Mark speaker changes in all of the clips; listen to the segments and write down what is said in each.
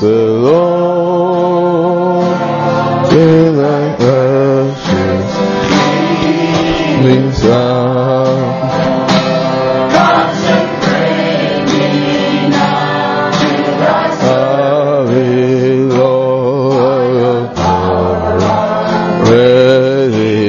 Speaker 1: bless the Lord in thy precious sound.
Speaker 2: Consecrate me now to thy
Speaker 1: Hallelujah, Lord, ready.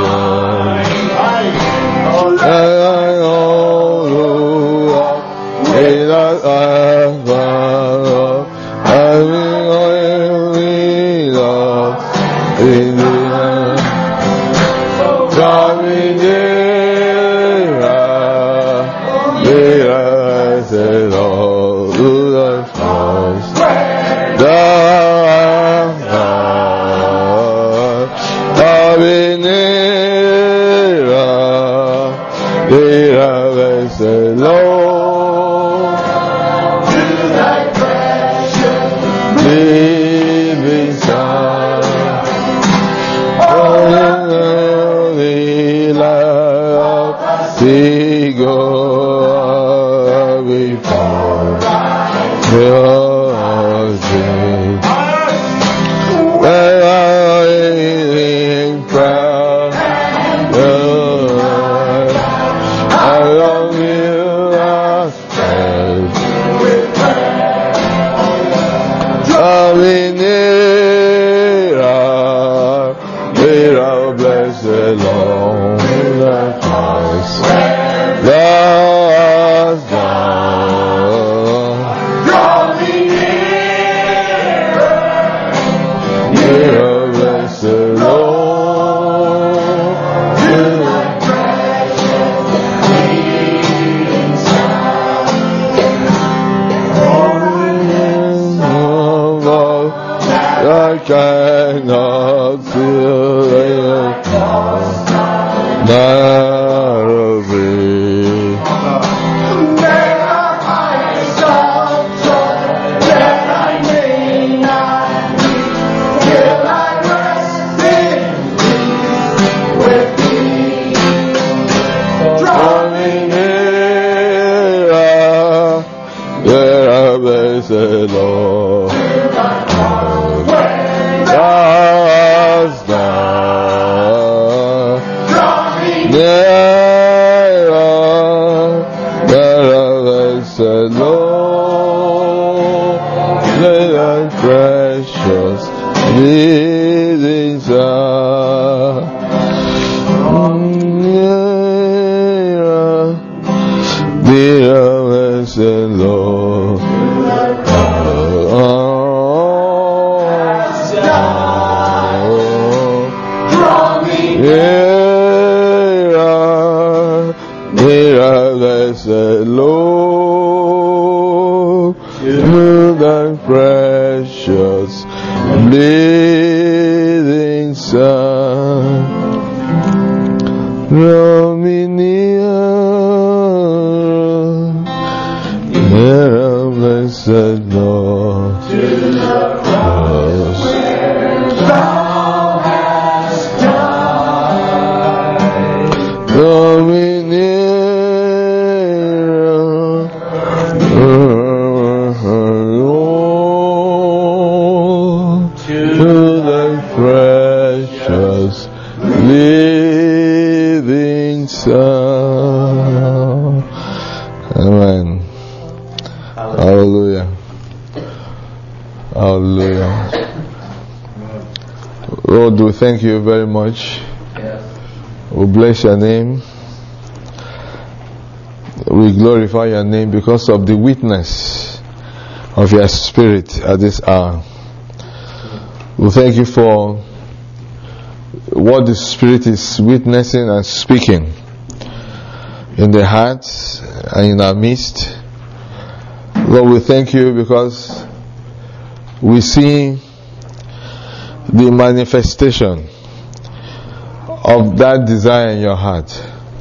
Speaker 1: Lord, we thank you very much. We bless your name. We glorify your name because of the witness of your spirit at this hour. We thank you for what the Spirit is witnessing and speaking in the hearts and in our midst. Lord, we thank you because we see the manifestation of that desire in your heart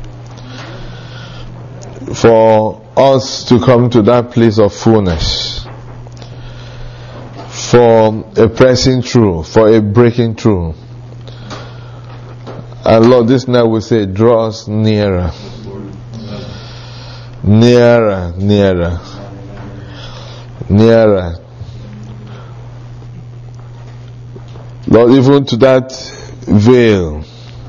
Speaker 1: for us to come to that place of fullness, for a pressing through, for a breaking through. And Lord, this night we say, draw us nearer, nearer, nearer, nearer Lord, even to that veil,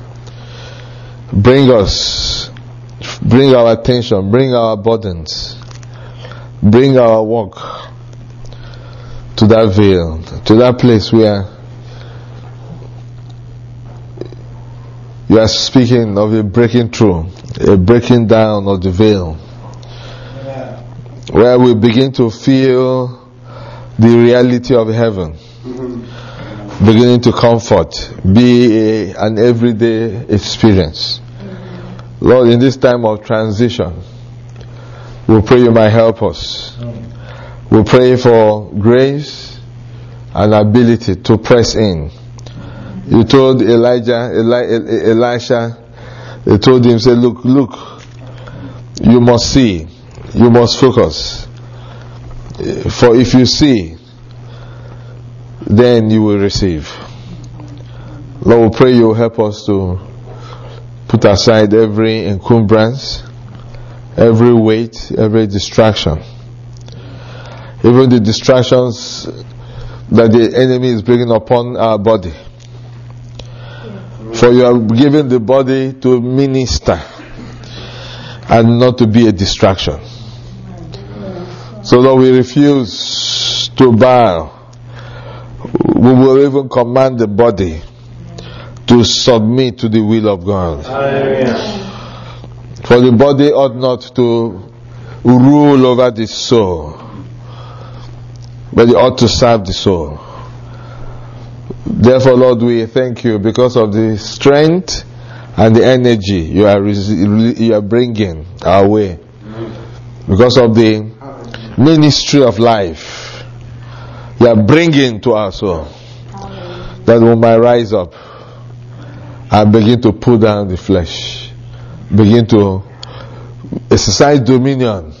Speaker 1: bring us, bring our attention, bring our burdens, bring our walk to that veil, to that place where you are speaking of a breaking through, a breaking down of the veil, where we begin to feel the reality of heaven beginning to comfort, be an everyday experience. Lord, in this time of transition, we pray you might help us. We pray for grace and ability to press in. You told Elisha, you told him, say, look, you must see, you must focus. For if you see, then you will receive. Lord, we pray you help us to put aside every encumbrance, every weight, every distraction. Even the distractions that the enemy is bringing upon our body. For you are given the body to minister and not to be a distraction. So Lord, we refuse to bow. We will even command the body to submit to the will of God. For the body ought not to rule over the soul, but it ought to serve the soul. Therefore, Lord, we thank you because of the strength and the energy you are bringing our way, because of the ministry of life you are bringing to our soul, that we might rise up and begin to pull down the flesh, begin to exercise dominion.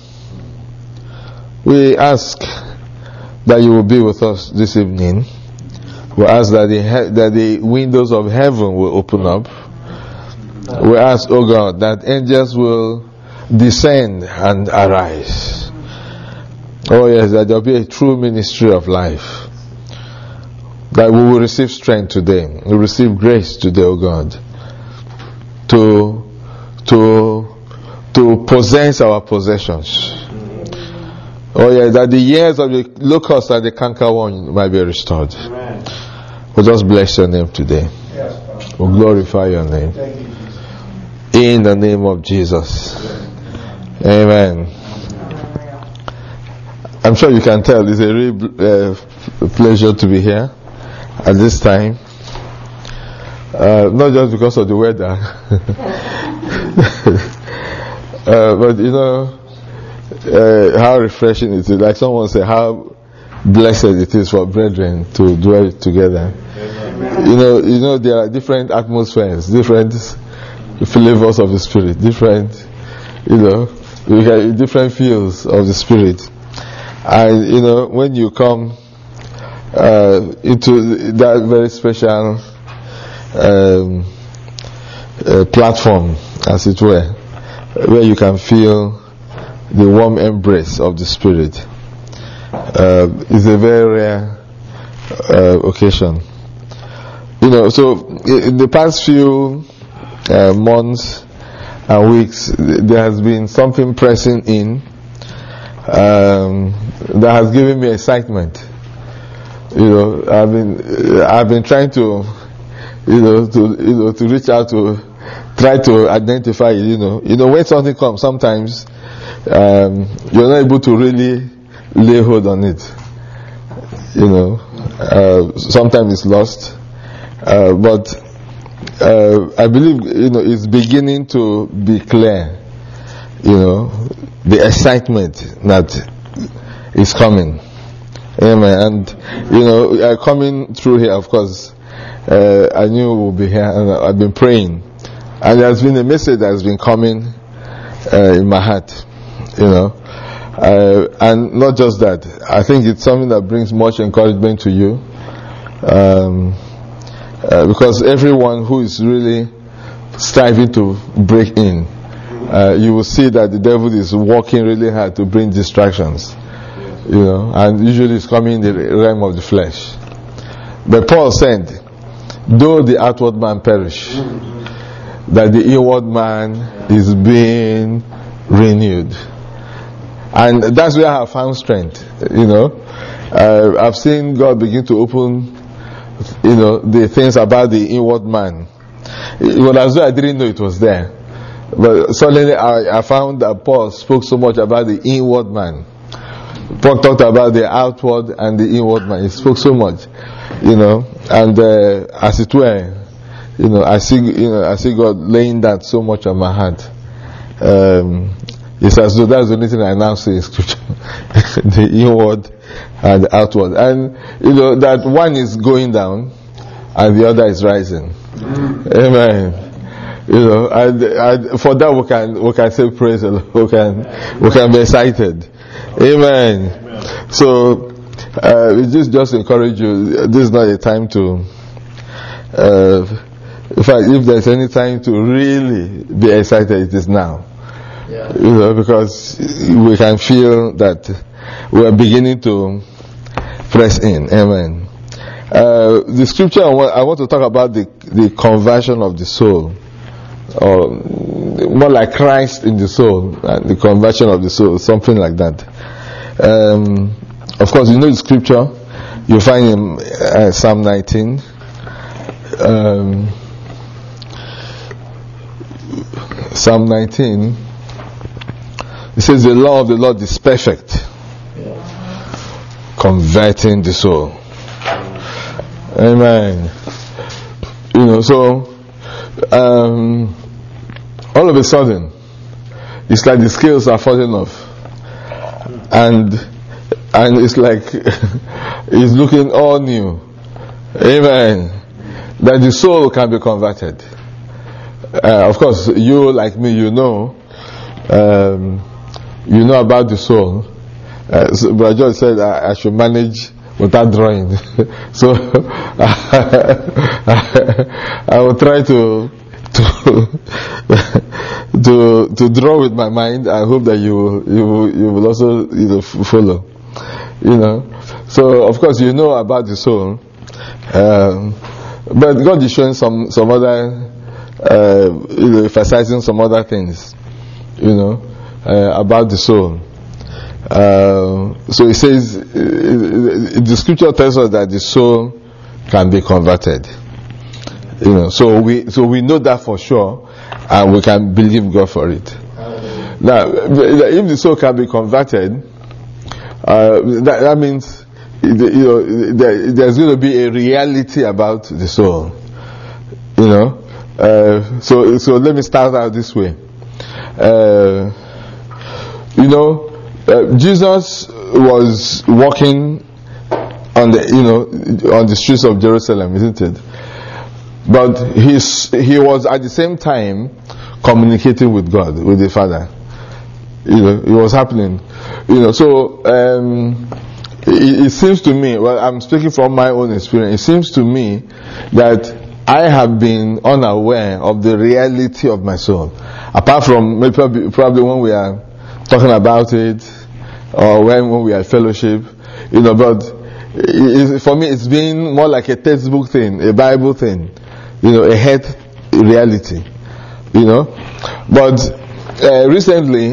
Speaker 1: We ask that you will be with us this evening. We ask that the windows of heaven will open up. We ask, oh God, that angels will descend and arise. Oh yes, that there will be a true ministry of life. That we will receive strength today. We will receive grace today, oh God, to possess our possessions. Oh yeah, that the years of the locust and the cankerworm might be restored. Amen. We'll just bless your name today. Yes, we'll glorify your name. Thank you, Jesus. In the name of Jesus. Amen. I'm sure you can tell it's a real pleasure to be here at this time. Not just because of the weather, but you know how refreshing it is. Like someone said, how blessed it is for brethren to dwell together. You know there are different atmospheres, different flavors of the Spirit, different different feels of the Spirit. And when you come into that very special platform, as it were, where you can feel the warm embrace of the Spirit, is a very rare occasion. So in the past few months and weeks, there has been something pressing in that has given me excitement. I've been trying to reach out to try to identify it. When something comes, sometimes you're not able to really lay hold on it. Sometimes it's lost, but I believe it's beginning to be clear. The excitement that is coming. Amen. And coming through here, of course, I knew we'll be here, and I've been praying, and there's been a message that has been coming in my heart. And not just that, I think it's something that brings much encouragement to you, because everyone who is really striving to break in, you will see that the devil is working really hard to bring distractions, and usually it's coming in the realm of the flesh. But Paul said though the outward man perish, that the inward man is being renewed. And that's where I have found strength. I've seen God begin to open, the things about the inward man. It was as though I didn't know it was there. But suddenly I found that Paul spoke so much about the inward man. Paul talked about the outward and the inward man. He spoke so much, and as it were, I see God laying that so much on my heart. It's as though that's the only thing I now say in scripture. The inward and the outward. And, that one is going down and the other is rising. Amen. And for that we can say praise the Lord. We can be excited. Amen. So, we just encourage you. This is not a time to, in fact, if there's any time to really be excited, it is now. Yeah. Because we can feel that we are beginning to press in. Amen. The scripture I want to talk about the conversion of the soul, or more like Christ in the soul, the conversion of the soul, something like that. Of course, the scripture you find in Psalm 19. Psalm 19. It says the law of the Lord is perfect, converting the soul. Amen. So all of a sudden it's like the scales are falling off, and it's like it's looking all new. Amen. That the soul can be converted. Of course, you like me, you know about the soul. So Brother George said I should manage without drawing. So I will try to draw with my mind. I hope that you will also follow. So of course about the soul, but God is showing some other, emphasizing some other things, about the soul. So it says, the scripture tells us that the soul can be converted. So we know that for sure, and we can believe God for it. Now, if the soul can be converted, that means there's going to be a reality about the soul. So let me start out this way. Jesus was walking on the streets of Jerusalem, isn't it? But he was at the same time communicating with God, with the Father. It was happening. So it seems to me, well, I'm speaking from my own experience, it seems to me that I have been unaware of the reality of my soul. Apart from maybe probably when we are talking about it, or when we are fellowship, but for me it's been more like a textbook thing, a Bible thing, a head reality, But recently,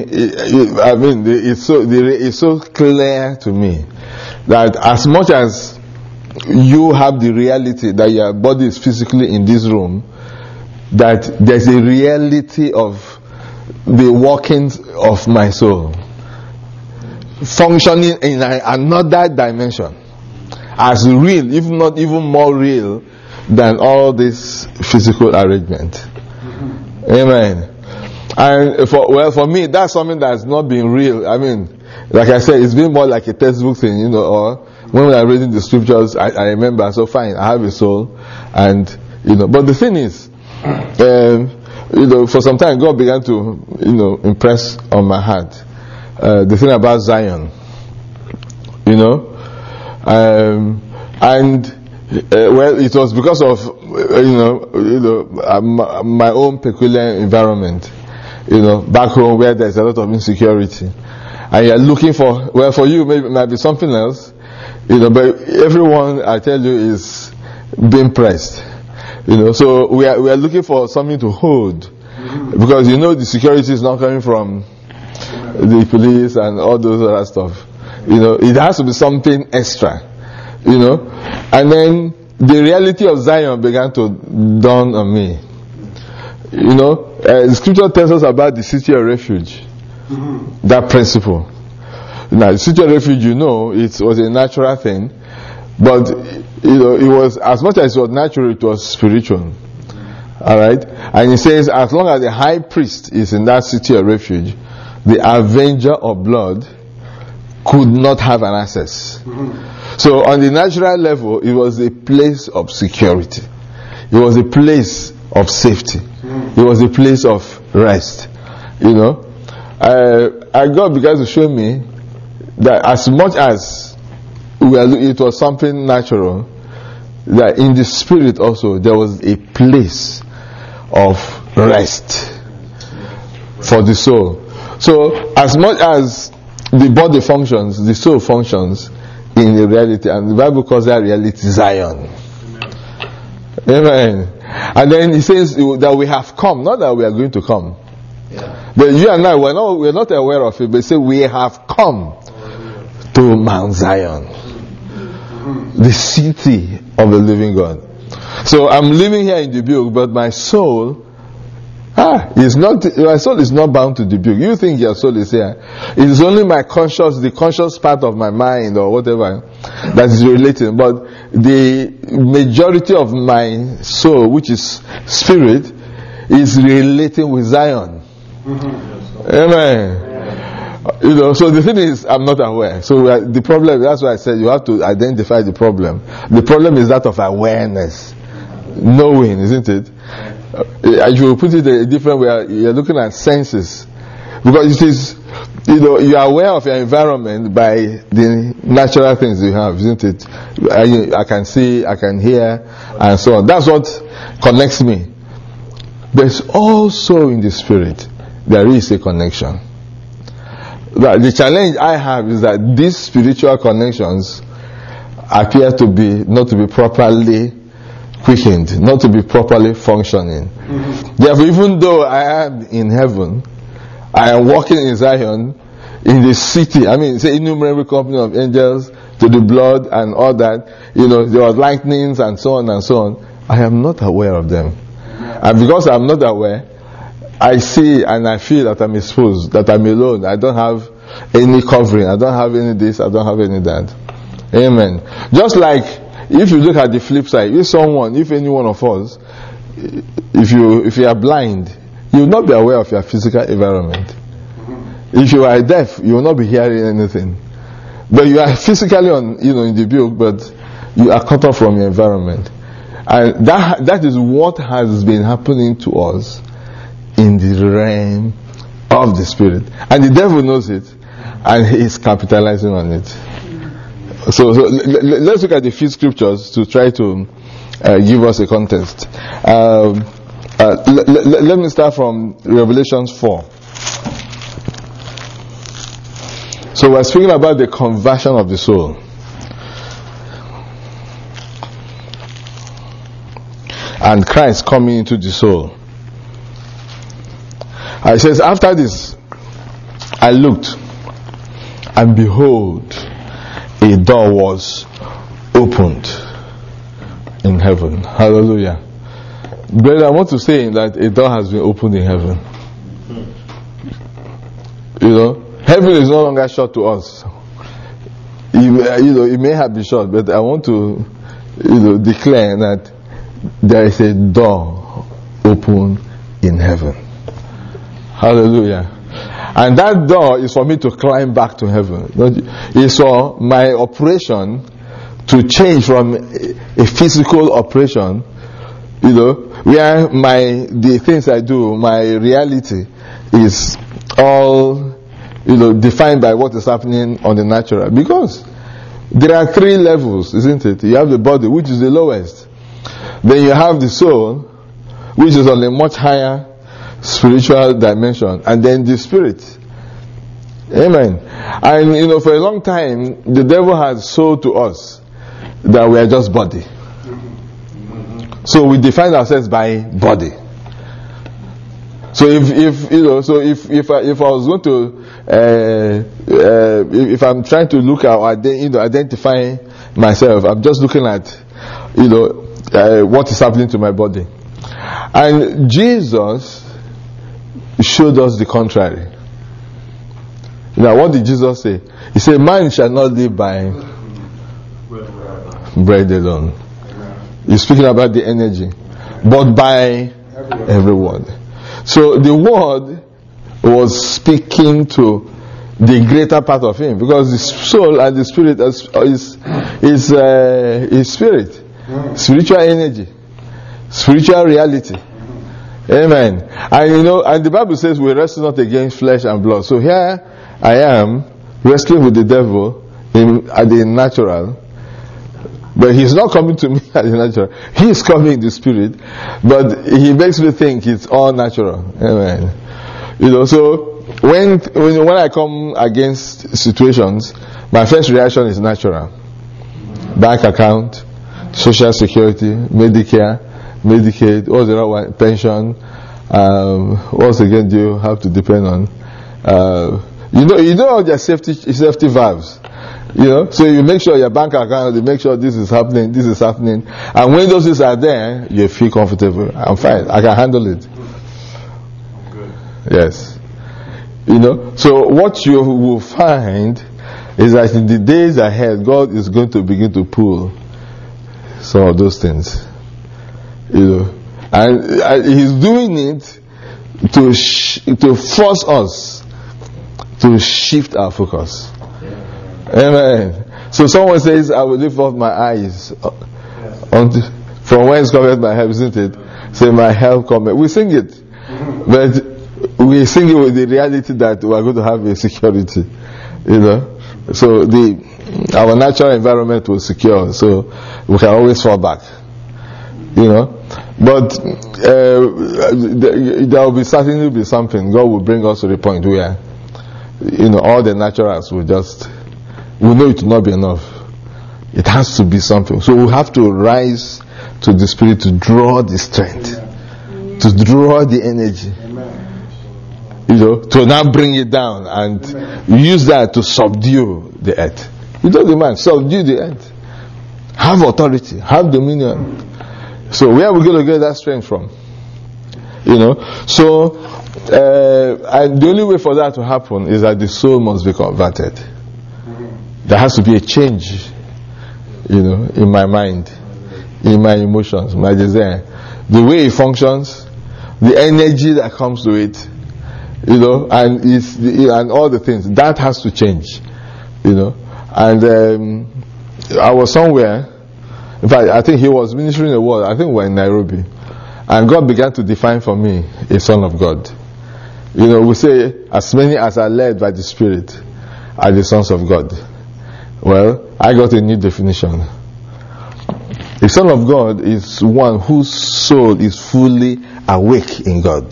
Speaker 1: it's so clear to me that as much as you have the reality that your body is physically in this room, that there's a reality of the workings of my soul functioning in another dimension, as real, if not even more real than all this physical arrangement. Amen. And for me, that's something that's not been real. I mean, like I said, it's been more like a textbook thing, or when we are reading the scriptures, I remember, so fine, I have a soul, and, but the thing is, for some time, God began to, impress on my heart, the thing about Zion, and, well, it was because of, my own peculiar environment, back home where there's a lot of insecurity. And you're looking for, well, for you, maybe it might be something else, but everyone, I tell you, is being pressed. So we are looking for something to hold, because the security is not coming from the police and all those other stuff. It has to be something extra. And then the reality of Zion began to dawn on me. The scripture tells us about the city of refuge. That principle. Now, the city of refuge, it was a natural thing, but it was, as much as it was natural, it was spiritual. Alright? And he says, as long as the high priest is in that city of refuge, the avenger of blood could not have an access. So on the natural level, it was a place of security. It was a place of safety. It was a place of rest. God began to show me that as much as it was something natural, that in the spirit also there was a place of rest for the soul. So as much as the body functions, the soul functions in the reality, and the Bible calls that reality Zion. Amen. And then he says that we have come, not that we are going to come. But you and I, we're not aware of it, but say we have come to Mount Zion, the city of the living God. So I'm living here in Dubuque, but my soul is not bound to Dubuque. You think your soul is here. It is only the conscious part of my mind or whatever that is relating. But the majority of my soul, which is spirit, is relating with Zion. Amen. So the thing is, I'm not aware. So the problem, that's why I said you have to identify the problem. The problem is that of awareness. Knowing, isn't it? You put it a different way, you're looking at senses. Because it is, you are aware of your environment by the natural things you have, isn't it? I can see, I can hear, and so on. That's what connects me. But also in the spirit, there is a connection. But the challenge I have is that these spiritual connections appear to be not to be properly quickened, not to be properly functioning. Therefore, even though I am in heaven, I am walking in Zion, in the city. Say innumerable company of angels, to the blood and all that. There was lightnings and so on and so on. I am not aware of them. And because I am not aware, I see and I feel that I'm exposed, that I'm alone. I don't have any covering. I don't have any this. I don't have any that. Amen. Just like if you look at the flip side, if any one of us, if you are blind, you will not be aware of your physical environment. If you are deaf, you will not be hearing anything. But you are physically in the build, but you are cut off from your environment. And that is what has been happening to us in the realm of the spirit. And the devil knows it, and he is capitalizing on it. So let's look at the few scriptures to try to give us a context. Let me start from Revelation 4. So we're speaking about the conversion of the soul. And Christ coming into the soul. And it says, after this, I looked, and behold, a door was opened in heaven. Hallelujah. Brother, I want to say that a door has been opened in heaven. Heaven is no longer shut to us. It may have been shut, but I want to declare that there is a door open in heaven. Hallelujah. And that door is for me to climb back to heaven. It's for my operation to change from a physical operation, where the things I do, my reality is all, defined by what is happening on the natural. Because there are 3 levels, isn't it? You have the body, which is the lowest. Then you have the soul, which is on a much higher spiritual dimension, and then the spirit. Amen. And for a long time the devil has sold to us that we are just body. So we define ourselves by body. So if I was going to if I'm trying to look at identify myself, I'm just looking at what is happening to my body. And Jesus showed us the contrary. Now, what did Jesus say? He said, "Man shall not live by bread alone." He's speaking about the energy, but by every word. So the word was speaking to the greater part of him, because the soul and the spirit is spirit, spiritual energy, spiritual reality. Amen. And and the Bible says we wrestle not against flesh and blood. So here I am wrestling with the devil at the natural, but he's not coming to me at the natural. He's coming in the spirit, but he makes me think it's all natural. Amen. So when I come against situations, my first reaction is natural. Bank account, social security, Medicare, Medicaid, what's the other one? Pension. What again do you have to depend on? All their safety valves. So you make sure your bank account, you make sure this is happening, and when those things are there, you feel comfortable. I'm fine, I can handle it. Good. Yes. So what you will find is that in the days ahead, God is going to begin to pull some of those things. And He's doing it to force us to shift our focus. Amen. So someone says, "I will lift up my eyes from whence cometh my help," isn't it? Say, "My help cometh." We sing it, but we sing it with the reality that we are going to have a security. So our natural environment was secure, so we can always fall back. But there will certainly be something. God will bring us to the point where all the naturals will we know it will not be enough. It has to be something. So we have to rise to the Spirit to draw the strength, to draw the energy, to now bring it down and use that to subdue the earth. The man, subdue the earth. Have authority, have dominion. So where are we going to get that strength from? So and the only way for that to happen is that the soul must be converted. There has to be a change, in my mind, in my emotions, my desire, the way it functions, the energy that comes to it, and all the things that has to change, And I was somewhere. In fact, I think he was ministering a word. I think we were in Nairobi, and God began to define for me a son of God. We say, as many as are led by the Spirit are the sons of God. Well, I got a new definition. A son of God is one whose soul is fully awake in God.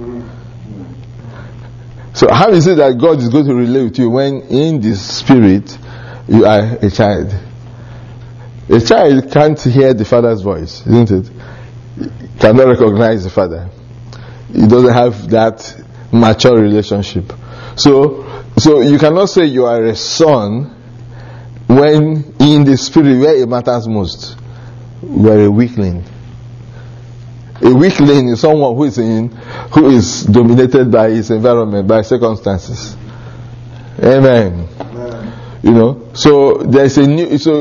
Speaker 1: So how is it that God is going to relate with you when in the Spirit you are a child? A child can't hear the father's voice, isn't it? Cannot recognize the father. He doesn't have that mature relationship. So you cannot say you are a son when in the Spirit where it matters most, we are a weakling. A weakling is someone who is dominated by his environment, by circumstances. Amen. So there's a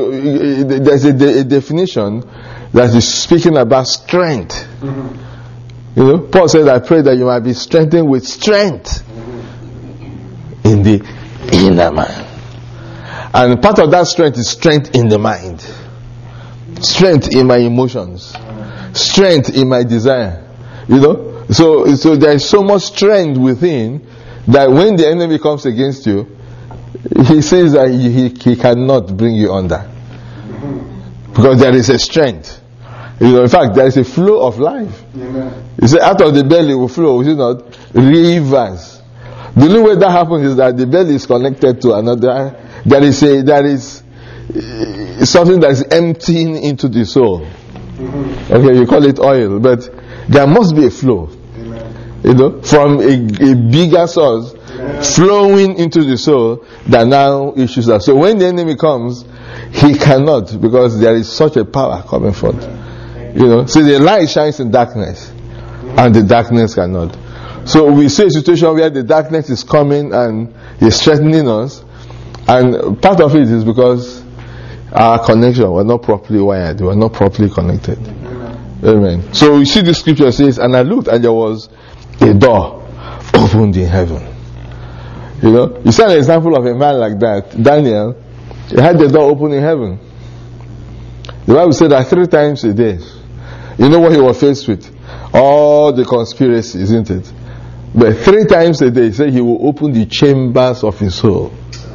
Speaker 1: definition that is speaking about strength. Paul said, "I pray that you might be strengthened with strength in the inner man." And part of that strength is strength in the mind, strength in my emotions, strength in my desire. So there is so much strength within that when the enemy comes against you, he says that he cannot bring you under, because there is a strength. In fact, there is a flow of life. He said, out of the belly will flow, is it not, rivers. The only way that happens is that the belly is connected to another. There is something that is emptying into the soul. Okay, you call it oil, but there must be a flow. You know, from a bigger source flowing into the soul that now issues out. So when the enemy comes, he cannot, because there is such a power coming forth. You know, see, the light shines in darkness, and the darkness cannot. So we see a situation where the darkness is coming and is threatening us, and part of it is because our connection was not properly wired, we were not properly connected. Amen. So you see, the scripture says, and I looked, and there was a door opened in heaven. You know, you see an example of a man like that, Daniel. He had the door open in heaven. The Bible said that 3 times a day. You know what he was faced with? All the conspiracy, isn't it? But 3 times a day, he said he will open the chambers of his soul.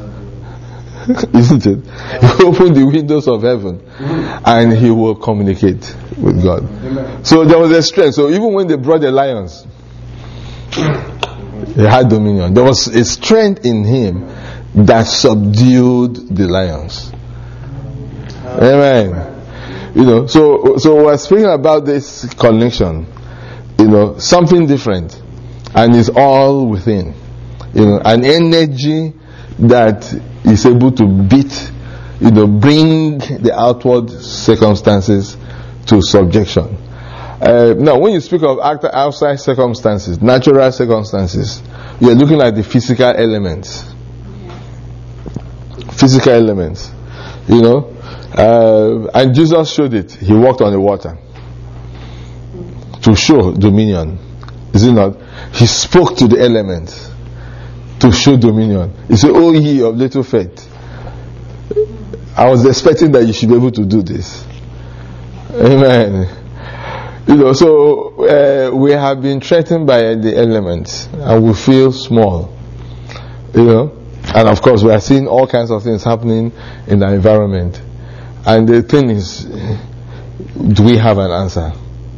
Speaker 1: Isn't it? He will open the windows of heaven and he will communicate with God. So there was a strength. So even when they brought the lions, he had dominion. There was a strength in him that subdued the lions. Amen. You know, so we're speaking about this connection. You know, something different, and it's all within. You know, an energy that is able to beat. You know, bring the outward circumstances to subjection. Now, when you speak of outside circumstances, natural circumstances, you're looking at the physical elements. Physical elements. You know, and Jesus showed it. He walked on the water to show dominion. Is it not? He spoke to the elements to show dominion. He said, "Oh, ye of little faith." I was expecting that you should be able to do this. Amen. You know, so we have been threatened by the elements, and we feel small. You know, and of course we are seeing all kinds of things happening in the environment. And the thing is, do we have an answer?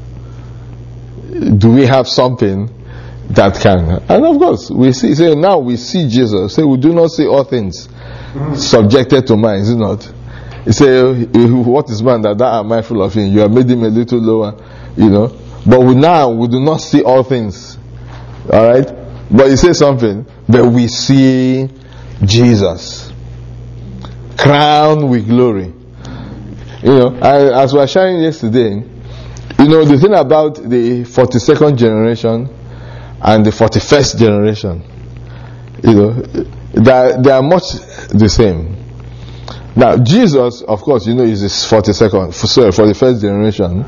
Speaker 1: Do we have something that can? And of course, we see. Say now we see Jesus. Say we do not see all things subjected to man. Is it not? He say, "What is man that thou art mindful of him? You have made him a little lower." You know, but we do not see all things. All right, but he says something. But we see Jesus crowned with glory. You know, as we were sharing yesterday, you know, the thing about the 42nd generation and the 41st generation, you know, they are much the same. Now, Jesus, of course, you know, is this 41st generation,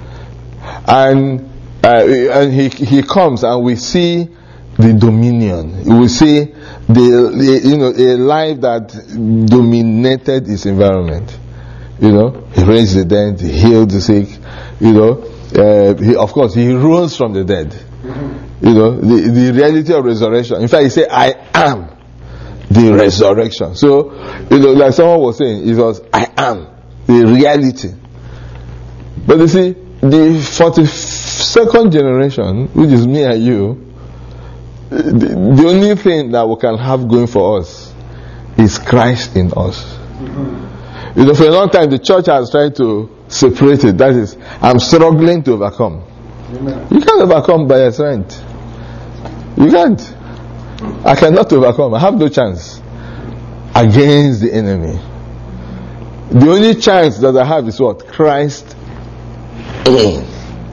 Speaker 1: and he comes, and we see the dominion. We see the you know, a life that dominated his environment. You know, he raised the dead, he healed the sick. You know, he rose from the dead. You know, the reality of resurrection. In fact, he said, "I am the resurrection." So, you know, like someone was saying, it was, "I am the reality." But you see, the 42nd generation, which is me and you, the only thing that we can have going for us is Christ in us. You know, for a long time the church has tried to separate it. That is, I'm struggling to overcome. Amen. You can't overcome by your strength. You can't. I cannot overcome. I have no chance against the enemy. The only chance that I have is what? Christ in.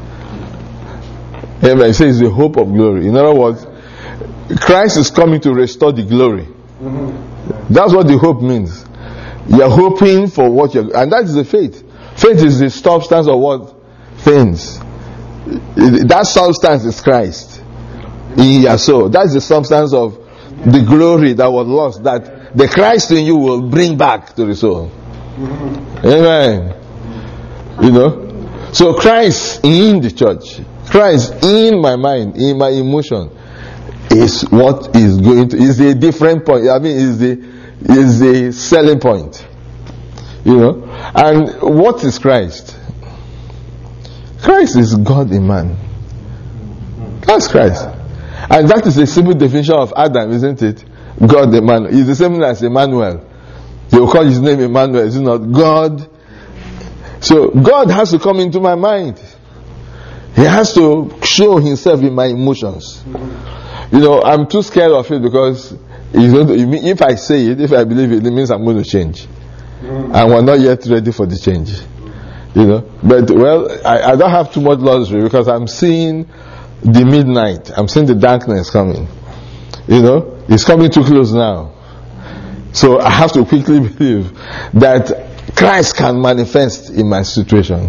Speaker 1: Amen. It says the hope of glory. In other words, Christ is coming to restore the glory. That's what the hope means. You're hoping for what you're, and that is the faith. Faith is the substance of what? Things. That substance is Christ in your soul. That's the substance of the glory that was lost, that the Christ in you will bring back to the soul. Amen. You know, so Christ in the church, Christ in my mind, in my emotion, is what is going to, is a different point. I mean, is the selling point. You know, and what is Christ? Christ is God in man. That's Christ. And that is a simple definition of Adam, isn't it? God in man. He's the same as Emmanuel. They will call his name Emmanuel. Is it not? God So God has to come into my mind. He has to show himself in my emotions. I'm too scared of it because if I say it, if I believe it, it means I'm going to change. And we're not yet ready for the change. But I don't have too much luxury because I'm seeing the midnight. I'm seeing the darkness coming. It's coming too close now. So I have to quickly believe that Christ can manifest in my situation.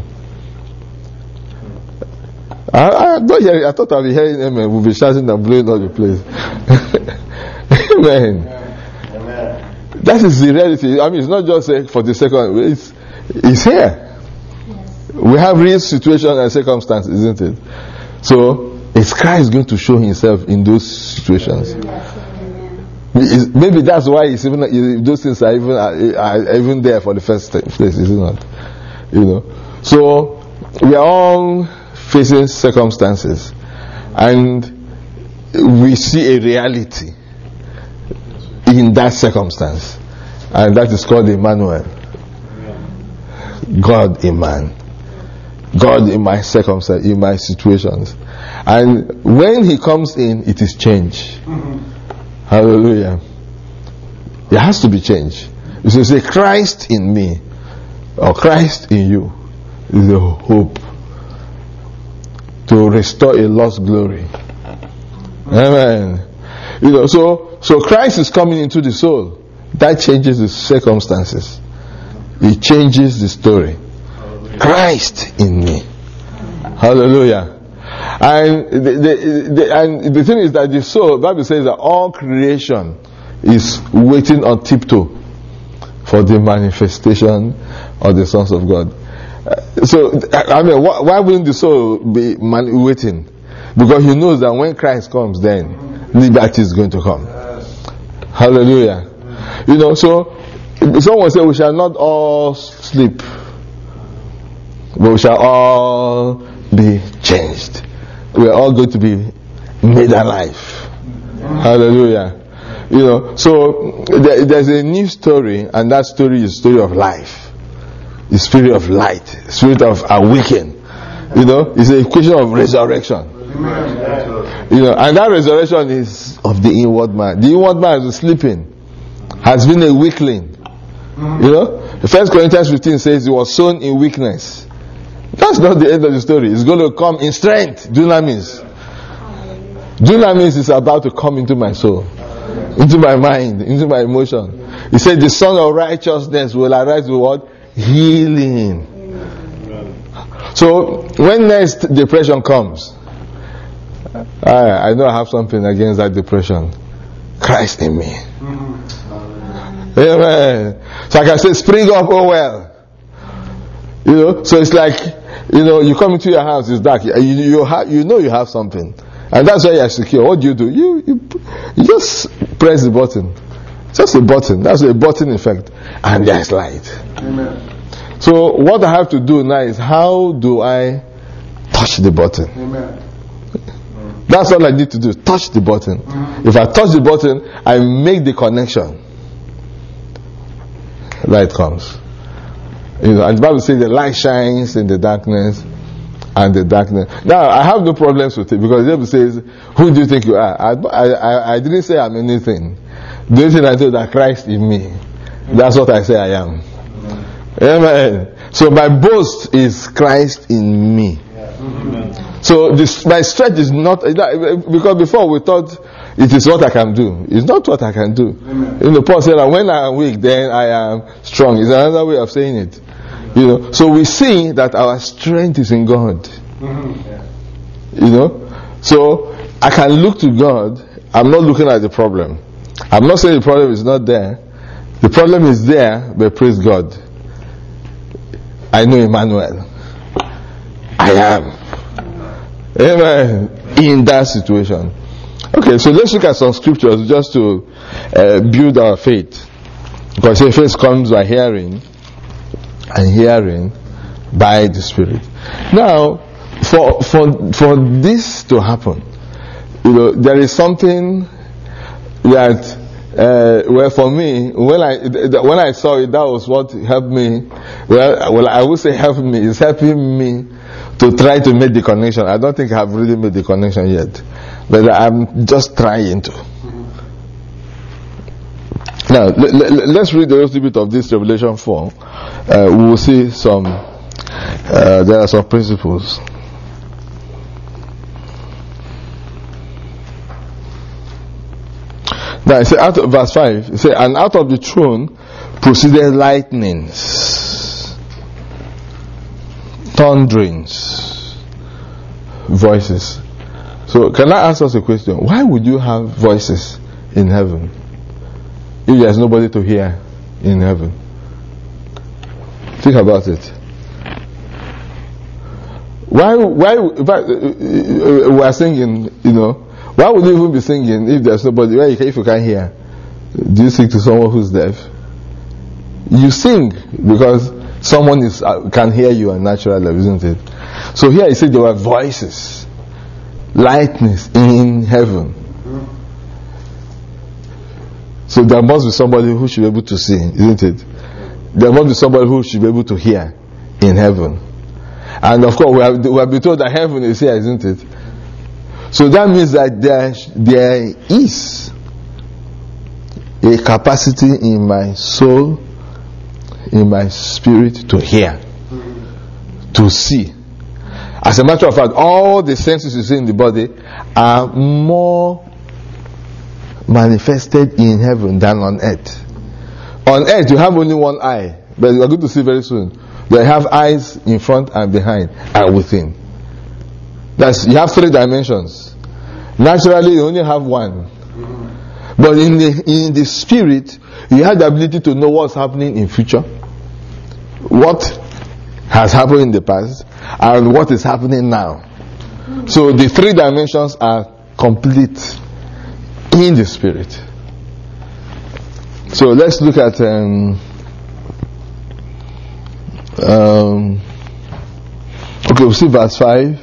Speaker 1: I thought I'd be hearing amen. We'll be shouting and blowing all the place. Amen. That is the reality. It's not just for the second. It's here. We have real situations and circumstances, isn't it? So, is Christ going to show himself in those situations? Maybe that's why those things are even there for the first place, is it not? So, we are all facing circumstances, and we see a reality in that circumstance, and that is called Emmanuel. God in man. God in my circumstance, in my situations. And when he comes in, it is change. Hallelujah. There has to be change. You should say Christ in me or Christ in you is the hope to restore a lost glory. Amen. So Christ is coming into the soul. That changes the circumstances. It changes the story. Christ in me. Hallelujah. And the thing is that the soul, the Bible says that all creation is waiting on tiptoe for the manifestation of the sons of God. Why wouldn't the soul be waiting? Because he knows that when Christ comes, then liberty is going to come. Hallelujah. So someone said we shall not all sleep, but we shall all be changed. We are all going to be made alive. Hallelujah. So there's a new story, and that story is the story of life, the spirit of light, spirit of awakening. It's a question of resurrection. And that resurrection is of the inward man. The inward man is sleeping, has been a weakling. 1 Corinthians 15 says he was sown in weakness. That's not the end of the story. It's going to come in strength. Dunamis. Dunamis is about to come into my soul, into my mind, into my emotion. He said the Son of Righteousness will arise with what? Healing. So when next depression comes, I know I have something against that depression. Christ in me. Amen. So I can say, spring up, oh well. So it's like, you come into your house, it's dark. You have something. And that's why you're secure. What do? You just press the button. Just a button. That's a button effect. And there's light. Amen. So what I have to do now is, how do I touch the button? Amen. That's all I need to do. Touch the button. If I touch the button, I make the connection. Light comes. And the Bible says the light shines in the darkness, and the darkness. Now, I have no problems with it, because the Bible says, who do you think you are? I didn't say I'm anything. The only thing I know is that Christ in me. That's what I say I am. Amen. So my boast is Christ in me. So my strength is not, because before we thought it is what I can do. It's not what I can do. Paul said that when I am weak, then I am strong. It's another way of saying it. So we see that our strength is in God. So I can look to God. I'm not looking at the problem. I'm not saying the problem is not there. The problem is there, but praise God. I know Emmanuel. I am. Amen. In that situation. Okay, so let's look at some scriptures just to build our faith. Because faith comes by hearing, and hearing by the Spirit. Now, for this to happen, there is something that Well, for me, when I saw it, that was what helped me. Well, I would say helped me. It's helping me to try to make the connection. I don't think I have really made the connection yet, but I'm just trying to. Now, let's read a little bit of this Revelation 4. We will see some. There are some principles. Now, it says, verse 5, it says, and out of the throne proceeded lightnings, thunderings, voices. So, can I ask us a question? Why would you have voices in heaven if there's nobody to hear in heaven? Think about it. Why we are singing, why would you even be singing if there's nobody? If you can't hear, do you sing to someone who's deaf? You sing because someone can hear you on natural level, isn't it? So here it said there were voices, lightnings in heaven. So there must be somebody who should be able to see, isn't it? There must be somebody who should be able to hear in heaven. And of course, we have been told that heaven is here, isn't it? So that means that there is a capacity in my soul, in my spirit, to hear, to see. As a matter of fact, all the senses you see in the body are more manifested in heaven than on earth. On earth, you have only one eye, but you are going to see very soon. They have eyes in front and behind and within. You have 3 dimensions. Naturally, you only have one. But in the spirit, you have the ability to know what's happening in future, what has happened in the past, and what is happening now. So the 3 dimensions are complete in the spirit. So let's look at okay, we'll see verse 5.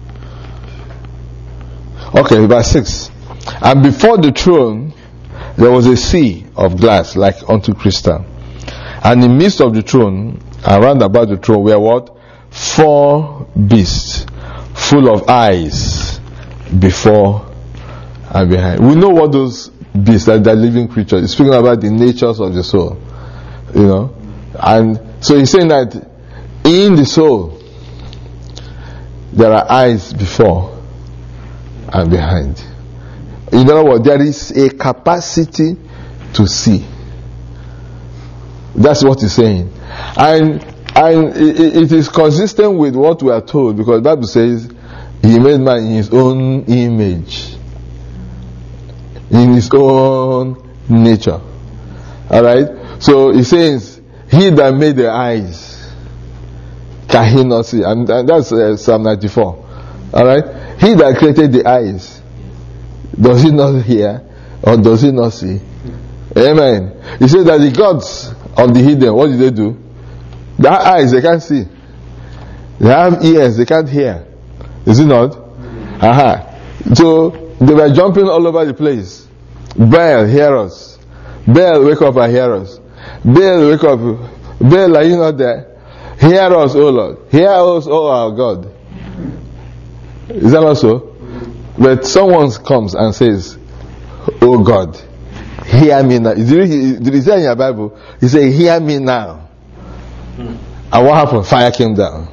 Speaker 1: Okay, verse 6. And before the throne there was a sea of glass like unto crystal. And in the midst of the throne, around about the throne, were what? 4 beasts, full of eyes before and behind. We know what those beasts are, they're living creatures. It's speaking about the natures of the soul. And so he's saying that in the soul there are eyes before and behind. In other words, there is a capacity to see. That's what he's saying. And it is consistent with what we are told, because the Bible says he made man in his own image, in his own nature. Alright? So he says, he that made the eyes, can he not see? And that's Psalm 94. Alright? He that created the eyes, does he not hear or does he not see? Amen. He says that the gods of the hidden, what do? They have eyes, they can't see. They have ears, they can't hear. Is it not? So they were jumping all over the place. Baal, hear us. Baal, wake up and hear us. Baal, wake up. Baal, are you not there? Hear us, O Lord. Hear us, O our God. Is that not so? But someone comes and says, "Oh God, hear me now." Did you say in your Bible? He said, "Hear me now." And what happened? Fire came down.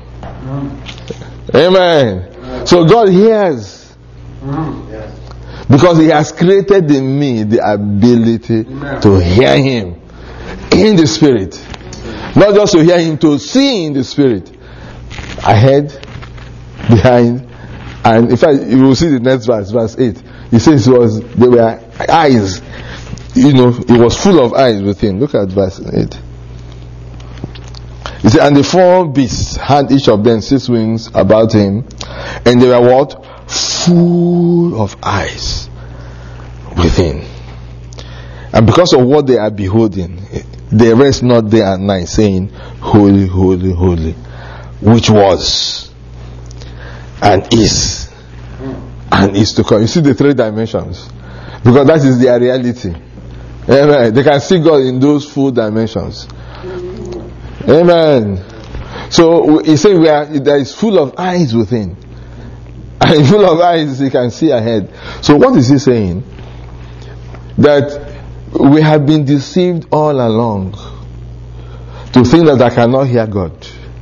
Speaker 1: Amen. So God hears. Because he has created in me the ability to hear him in the spirit. Not just to hear him, to see in the spirit. Ahead, behind, and in fact, you will see the next verse, verse 8. He says there were eyes. It was full of eyes within. Look at verse 8. He said, and the 4 beasts had each of them 6 wings about him, and they were what? Full of eyes within. And because of what they are beholding, they rest not day and night, saying, Holy, holy, holy, which was and is to come. You see the 3 dimensions, because that is their reality. Amen. They can see God in those full dimensions. Amen. So he said there is full of eyes within. And full of eyes he can see ahead. So what is he saying? That we have been deceived all along to think that I cannot hear God.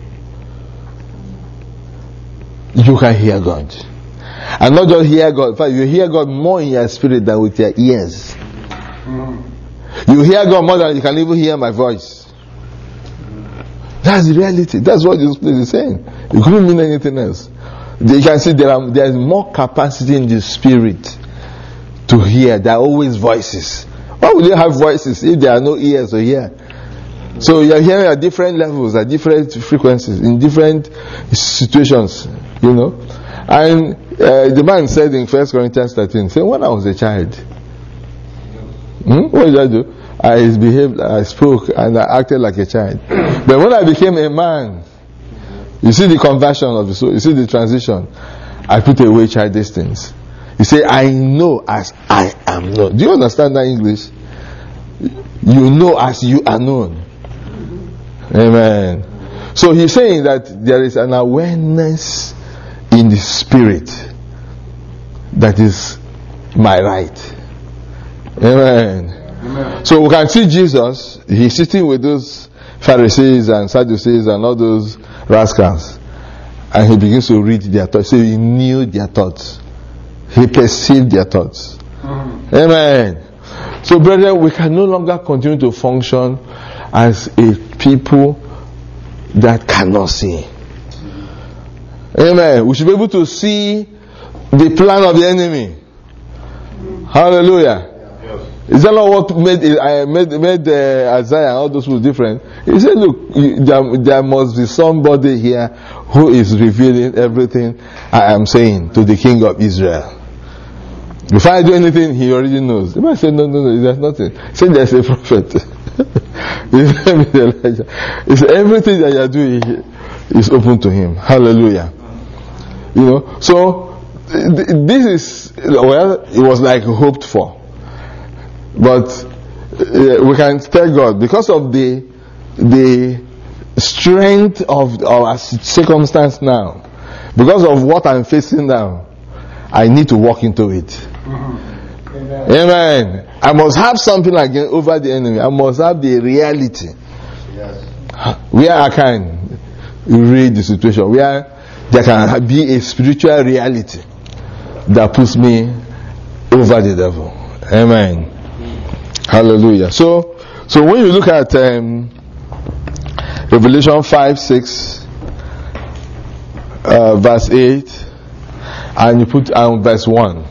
Speaker 1: You can hear God. And not just hear God. In fact, you hear God more in your spirit than with your ears. You hear God more than you can even hear my voice. That's the reality. That's what this place is saying. It couldn't mean anything else. You can see there is more capacity in the spirit to hear. There are always voices. Why would you have voices if there are no ears to hear? So you are hearing at different levels, at different frequencies, in different situations, you know. And the man said in 1 Corinthians 13, say, when I was a child, what did I do? I behaved, I spoke, and I acted like a child. But when I became a man, you see the conversion of the soul, you see the transition. I put away childish things. You say, I know as I am known. Do you understand that English? You know as you are known. Amen. So he's saying that there is an awareness in the spirit that is my right. Amen. Amen. So we can see Jesus, he's sitting with those Pharisees and Sadducees and all those rascals, and he begins to read their thoughts. So he knew their thoughts, he perceived their thoughts. Amen. So brethren, we can no longer continue to function as a people that cannot see. Amen. We should be able to see the plan of the enemy. Hallelujah. Is that not what made Isaiah and all those people different? He said, look, there must be somebody here who is revealing everything I am saying to the king of Israel. If I do anything, he already knows. The man said, no, there's nothing. He said, there's a prophet. He said, everything that you are doing is open to him. Hallelujah. You know, so this is, well, it was like hoped for. But we can tell God, because of the strength of our circumstance now, because of what I'm facing now, I need to walk into it. Amen. I must have something again over the enemy. I must have the reality. Where I can read the situation, where there can be a spiritual reality that puts me over the devil. Amen. Hallelujah. So when you look at Revelation 5:6, verse 8, and you put verse 1,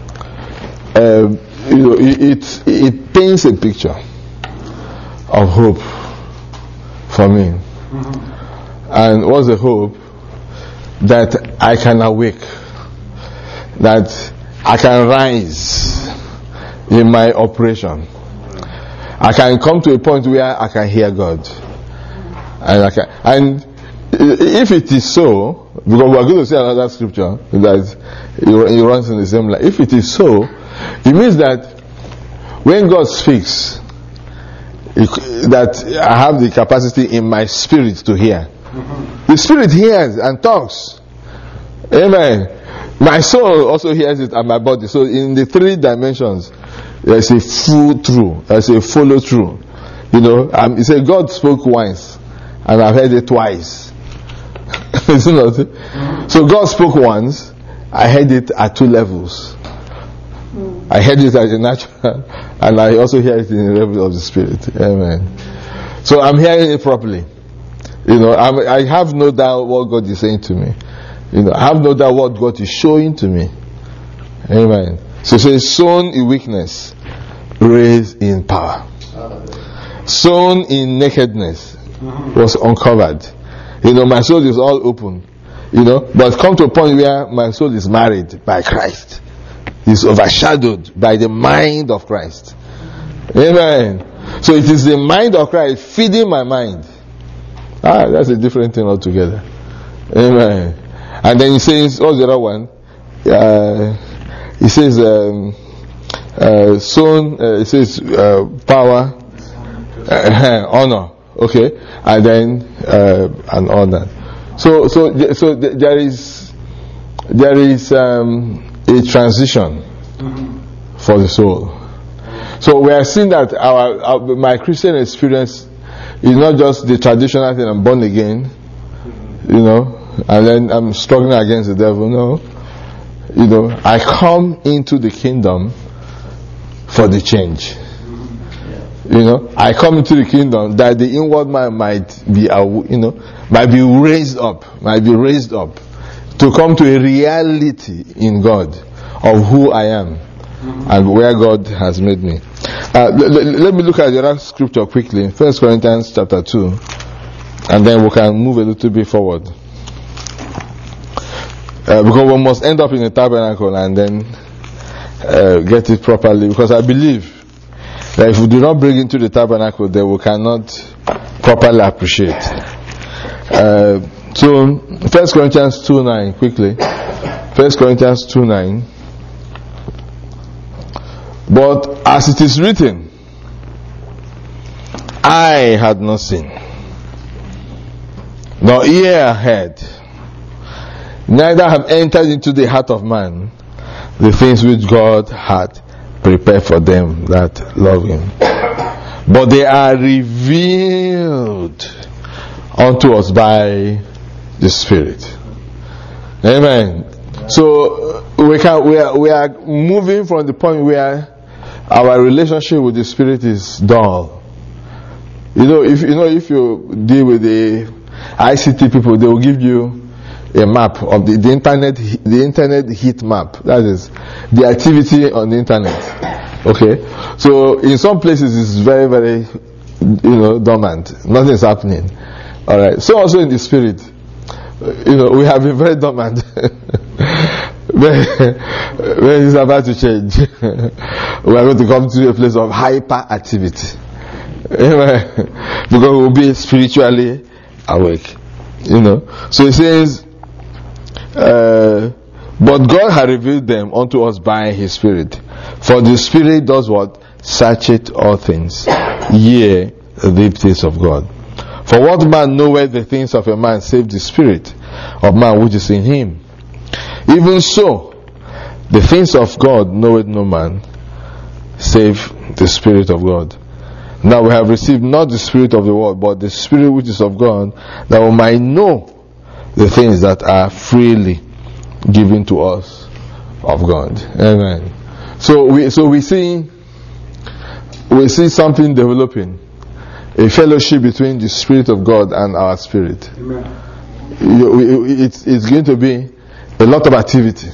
Speaker 1: it paints a picture of hope for me. And what's the hope? That I can awake, that I can rise in my operation. I can come to a point where I can hear God, and if it is so, because we are going to see another scripture that it runs in the same line. If it is so, it means that when God speaks, that I have the capacity in my spirit to hear. The spirit hears and talks. Amen. My soul also hears it, and my body. So in the three dimensions, there's a full through, there's a follow through. You know, he said God spoke once, and I've heard it twice. Isn't it? So God spoke once, I heard it at two levels. I heard it as a natural, and I also hear it in the level of the spirit. Amen. So I'm hearing it properly. You know, I have no doubt what God is saying to me. You know, I have no doubt what God is showing to me. Amen. So it says, sown in weakness, raised in power. Sown in nakedness, was uncovered. You know, my soul is all open. You know, but come to a point where my soul is married by Christ. Is overshadowed by the mind of Christ. Amen. So it is the mind of Christ feeding my mind. That's a different thing altogether. Amen. And then he says, what's the other one? He says, sown, it says power, honor. Okay, and then and honor. So there is a transition for the soul. So we are seeing that my Christian experience is not just the traditional thing. I'm born again, and then I'm struggling against the devil. No, I come into the kingdom for the change. I come into the kingdom that the inward man might be raised up to come to a reality in God of who I am and where God has made me. Let me look at the other scripture quickly. 1 Corinthians chapter 2, and then we can move a little bit forward. Because we must end up in the tabernacle and then get it properly. Because I believe that if we do not bring into the tabernacle, then we cannot properly appreciate. So 1 Corinthians 2:9, quickly. 1 Corinthians 2:9. But as it is written, eye had not seen, nor ear heard, neither have entered into the heart of man the things which God had prepared for them that love him. But they are revealed unto us by the Spirit. Amen. So we are moving from the point where our relationship with the Spirit is dull. If you deal with the ICT people, they will give you a map of the internet heat map. That is the activity on the internet. Okay, so in some places it's very, very, dormant. Nothing is happening. All right. So also in the Spirit, we have been very dormant. When it's about to change, we are going to come to a place of hyper activity. Because we will be spiritually awake. So it says, but God had revealed them unto us by his Spirit. For the Spirit does what? Searcheth all things, yea, the deep things of God. For what man knoweth the things of a man save the Spirit of man which is in him? Even so, the things of God knoweth no man save the Spirit of God. Now we have received not the spirit of the world, but the Spirit which is of God, that we might know the things that are freely given to us of God. Amen. So we see something developing, a fellowship between the Spirit of God and our spirit. Amen. It's going to be a lot of activity,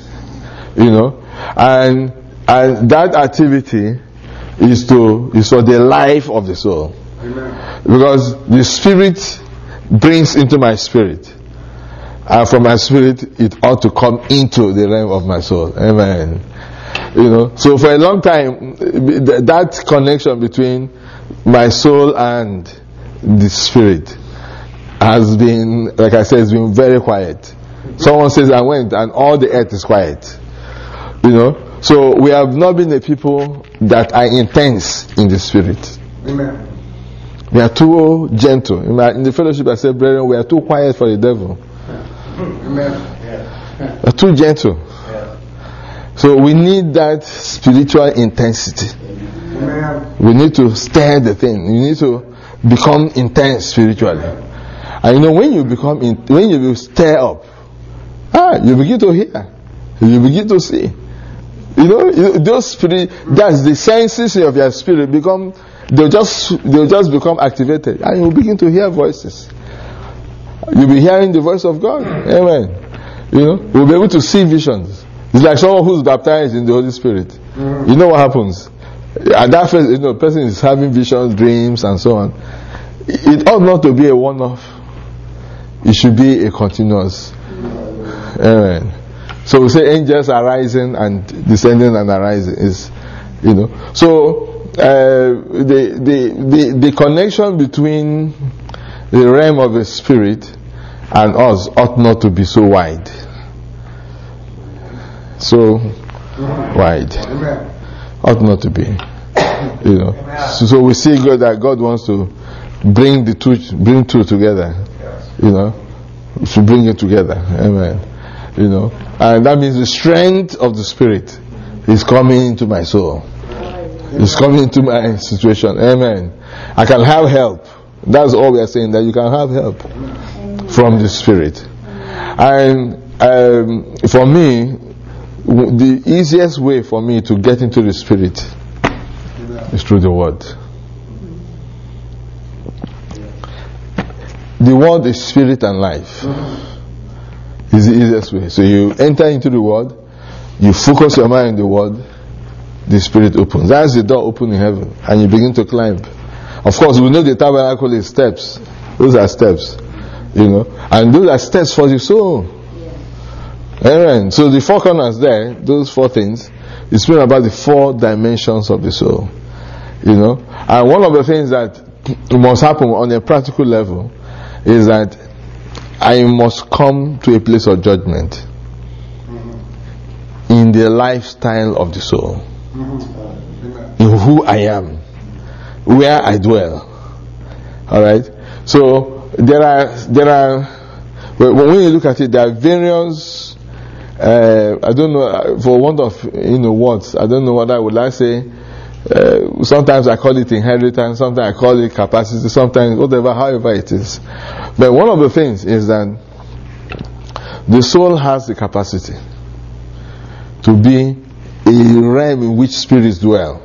Speaker 1: and that activity is for the life of the soul. Amen. Because the Spirit brings into my spirit, and from my spirit it ought to come into the realm of my soul. Amen. So for a long time, that connection between my soul and the Spirit has been, like I said, it's been very quiet. Someone says, I went and all the earth is quiet. So we have not been a people that are intense in the Spirit. Amen. We are too gentle. In the fellowship I said, brethren, we are too quiet for the devil. Amen. We are too gentle. Yeah. So we need that spiritual intensity. Amen. We need to stir the thing. You need to become intense spiritually. And when you when you stir up, you begin to hear, you begin to see. Those spirit, that's the senses of your spirit they'll just become activated, and you'll begin to hear voices. You'll be hearing the voice of God. Amen. We'll be able to see visions. It's like someone who's baptized in the Holy Spirit. You know what happens? At that first, the person is having visions, dreams, and so on. It ought not to be a one-off. It should be a continuous. Amen. So we say angels are rising and descending and arising is, So the connection between the realm of the Spirit and us ought not to be so wide. So wide. ought not to be. You know. So we see God that God wants to bring two together. You know, to bring it together. Amen. You know, and that means the strength of the Spirit is coming into my soul. It's coming into my situation. Amen. I can have help. That's all we are saying, that you can have help from the Spirit. And for me, the easiest way for me to get into the Spirit is through the Word. The Word is spirit and life. It's the easiest way. So you enter into the Word, you focus your mind on the Word, the Spirit opens. That's the door open in heaven, and you begin to climb. Of course, we know the tabernacle is steps. Those are steps, you know, and those are steps for the soul. Amen. So the four corners there, those four things, is speaking about the four dimensions of the soul, you know. And one of the things that must happen on a practical level is that I must come to a place of judgment in the lifestyle of the soul, in who I am, where I dwell. All right. So there are when you look at it, there are various. I don't know, for want of words, I don't know what I would like to say. Sometimes I call it inheritance, sometimes I call it capacity, sometimes whatever, however it is. But one of the things is that the soul has the capacity to be a realm in which spirits dwell.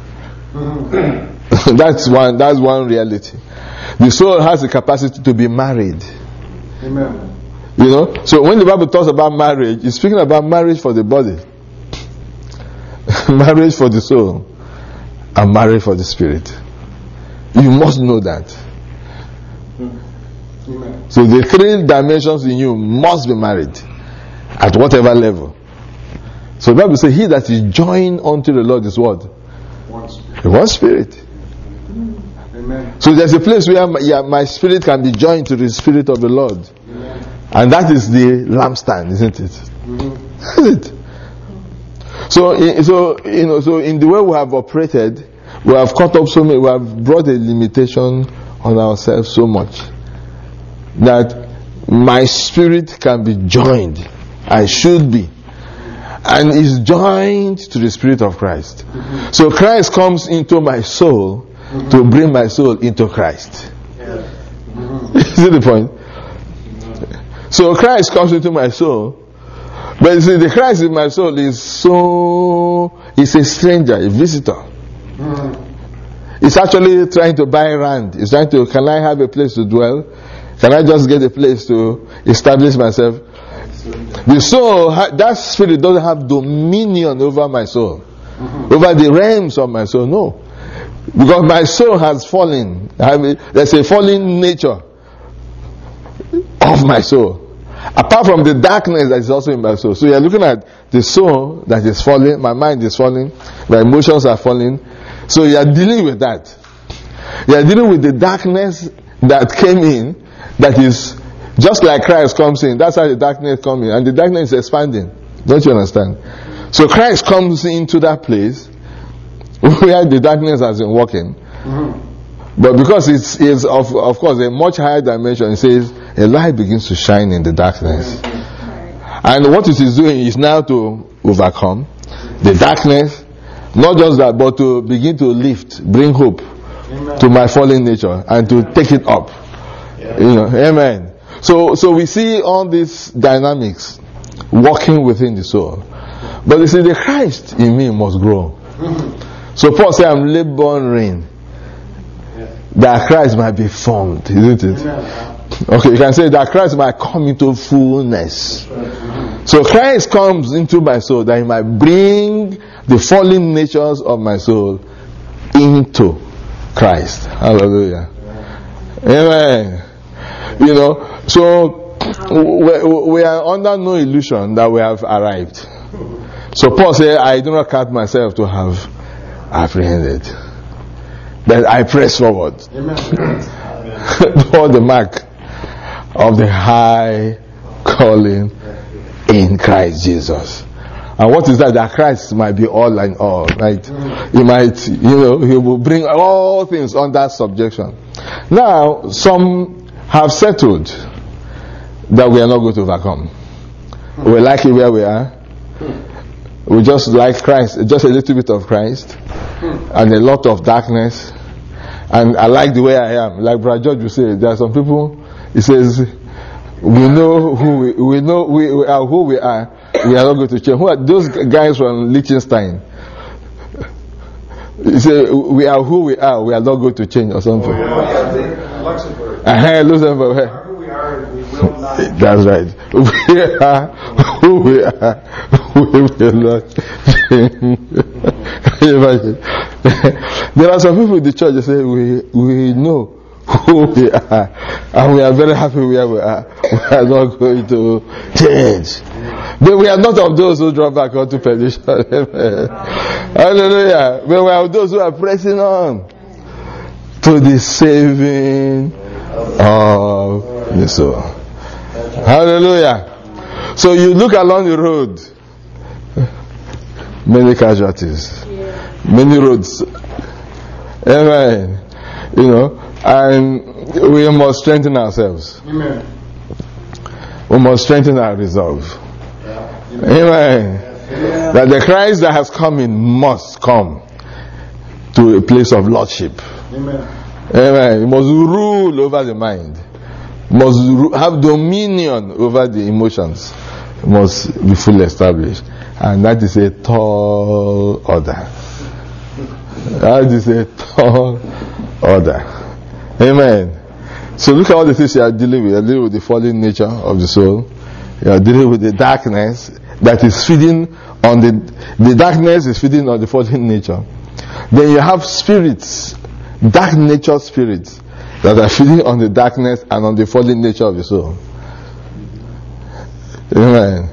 Speaker 1: That's one reality. The soul has the capacity to be married.
Speaker 3: Amen.
Speaker 1: You know, so when the Bible talks about marriage, it's speaking about marriage for the body, marriage for the soul, and marriage for the spirit. You must know that.
Speaker 3: Amen.
Speaker 1: So the three dimensions in you must be married at whatever level. So the Bible says, he that is joined unto the Lord is what? One spirit.
Speaker 3: Amen.
Speaker 1: So there's a place where my spirit can be joined to the Spirit of the Lord.
Speaker 3: Amen.
Speaker 1: And that is the lampstand, isn't it?
Speaker 3: Mm-hmm.
Speaker 1: That's it. So in the way we have operated, we have caught up so many, we have brought a limitation on ourselves so much that my spirit can be joined, and should be, and is joined to the Spirit of Christ. Mm-hmm. So Christ comes into my soul to bring my soul into Christ.
Speaker 3: Yeah.
Speaker 1: See the point? So Christ comes into my soul, but you see, the Christ in my soul is a stranger, a visitor. It's actually trying to buy land. It's trying to, can I have a place to dwell? Can I just get a place to establish myself? The soul, that spirit doesn't have dominion over my soul, over the realms of my soul. No. Because my soul has fallen. There's a fallen nature of my soul, apart from the darkness that is also in my soul. So you're looking at the soul that is falling, my mind is falling, my emotions are falling. So you are dealing with that. You are dealing with the darkness that came in, that is just like Christ comes in. That's how the darkness comes in, and the darkness is expanding. Don't you understand? So Christ comes into that place where the darkness has been walking. But because it's of course a much higher dimension, it says a light begins to shine in the darkness. And what it is doing is now to overcome the darkness. Not just that, but to begin to lift, bring hope to my fallen nature, and to take it up. Amen. So we see all these dynamics working within the soul. But you see, the Christ in me must grow. So Paul said, I'm laboring that Christ might be formed, isn't it? Okay, you can say that Christ might come into fullness. So Christ comes into my soul that he might bring the fallen natures of my soul into Christ. Hallelujah. Amen. So we are under no illusion that we have arrived. So Paul said, I do not count myself to have apprehended, but I press forward toward the mark of the high calling in Christ Jesus. And what is that? That Christ might be all and all, right? He might, he will bring all things under subjection. Now, some have settled that we are not going to overcome. We like it where we are. We just like Christ, just a little bit of Christ, and a lot of darkness. And I like the way I am. Like Brother George will say, there are some people, he says, we know who we are who we are. We are not going to change. Who are those guys from Liechtenstein? He said, we are who we are. We are not going to change or something.
Speaker 3: Luxembourg.
Speaker 1: Luxembourg.
Speaker 3: Who we are, we will not.
Speaker 1: That's right. We are who we are. We will not change. Can you imagine? There are some people in the church that say, we know who we are, and we are very happy where we are. We are not going to change. But we are not of those who draw back unto perdition. Hallelujah. But we are of those who are pressing on to the saving of the soul. Hallelujah. So you look along the road, many casualties, many roads. Amen. And we must strengthen ourselves.
Speaker 3: Amen.
Speaker 1: We must strengthen our resolve. Amen. That the Christ that has come in must come to a place of lordship.
Speaker 3: Amen.
Speaker 1: Amen. He must rule over the mind. He must have dominion over the emotions. He must be fully established. And that is a tall order. That is a tall order. Amen. So look at all the things you are dealing with. You are dealing with the fallen nature of the soul. You are dealing with the darkness that is feeding on the darkness is feeding on the fallen nature. Then you have spirits, dark nature spirits, that are feeding on the darkness and on the fallen nature of the soul. Amen.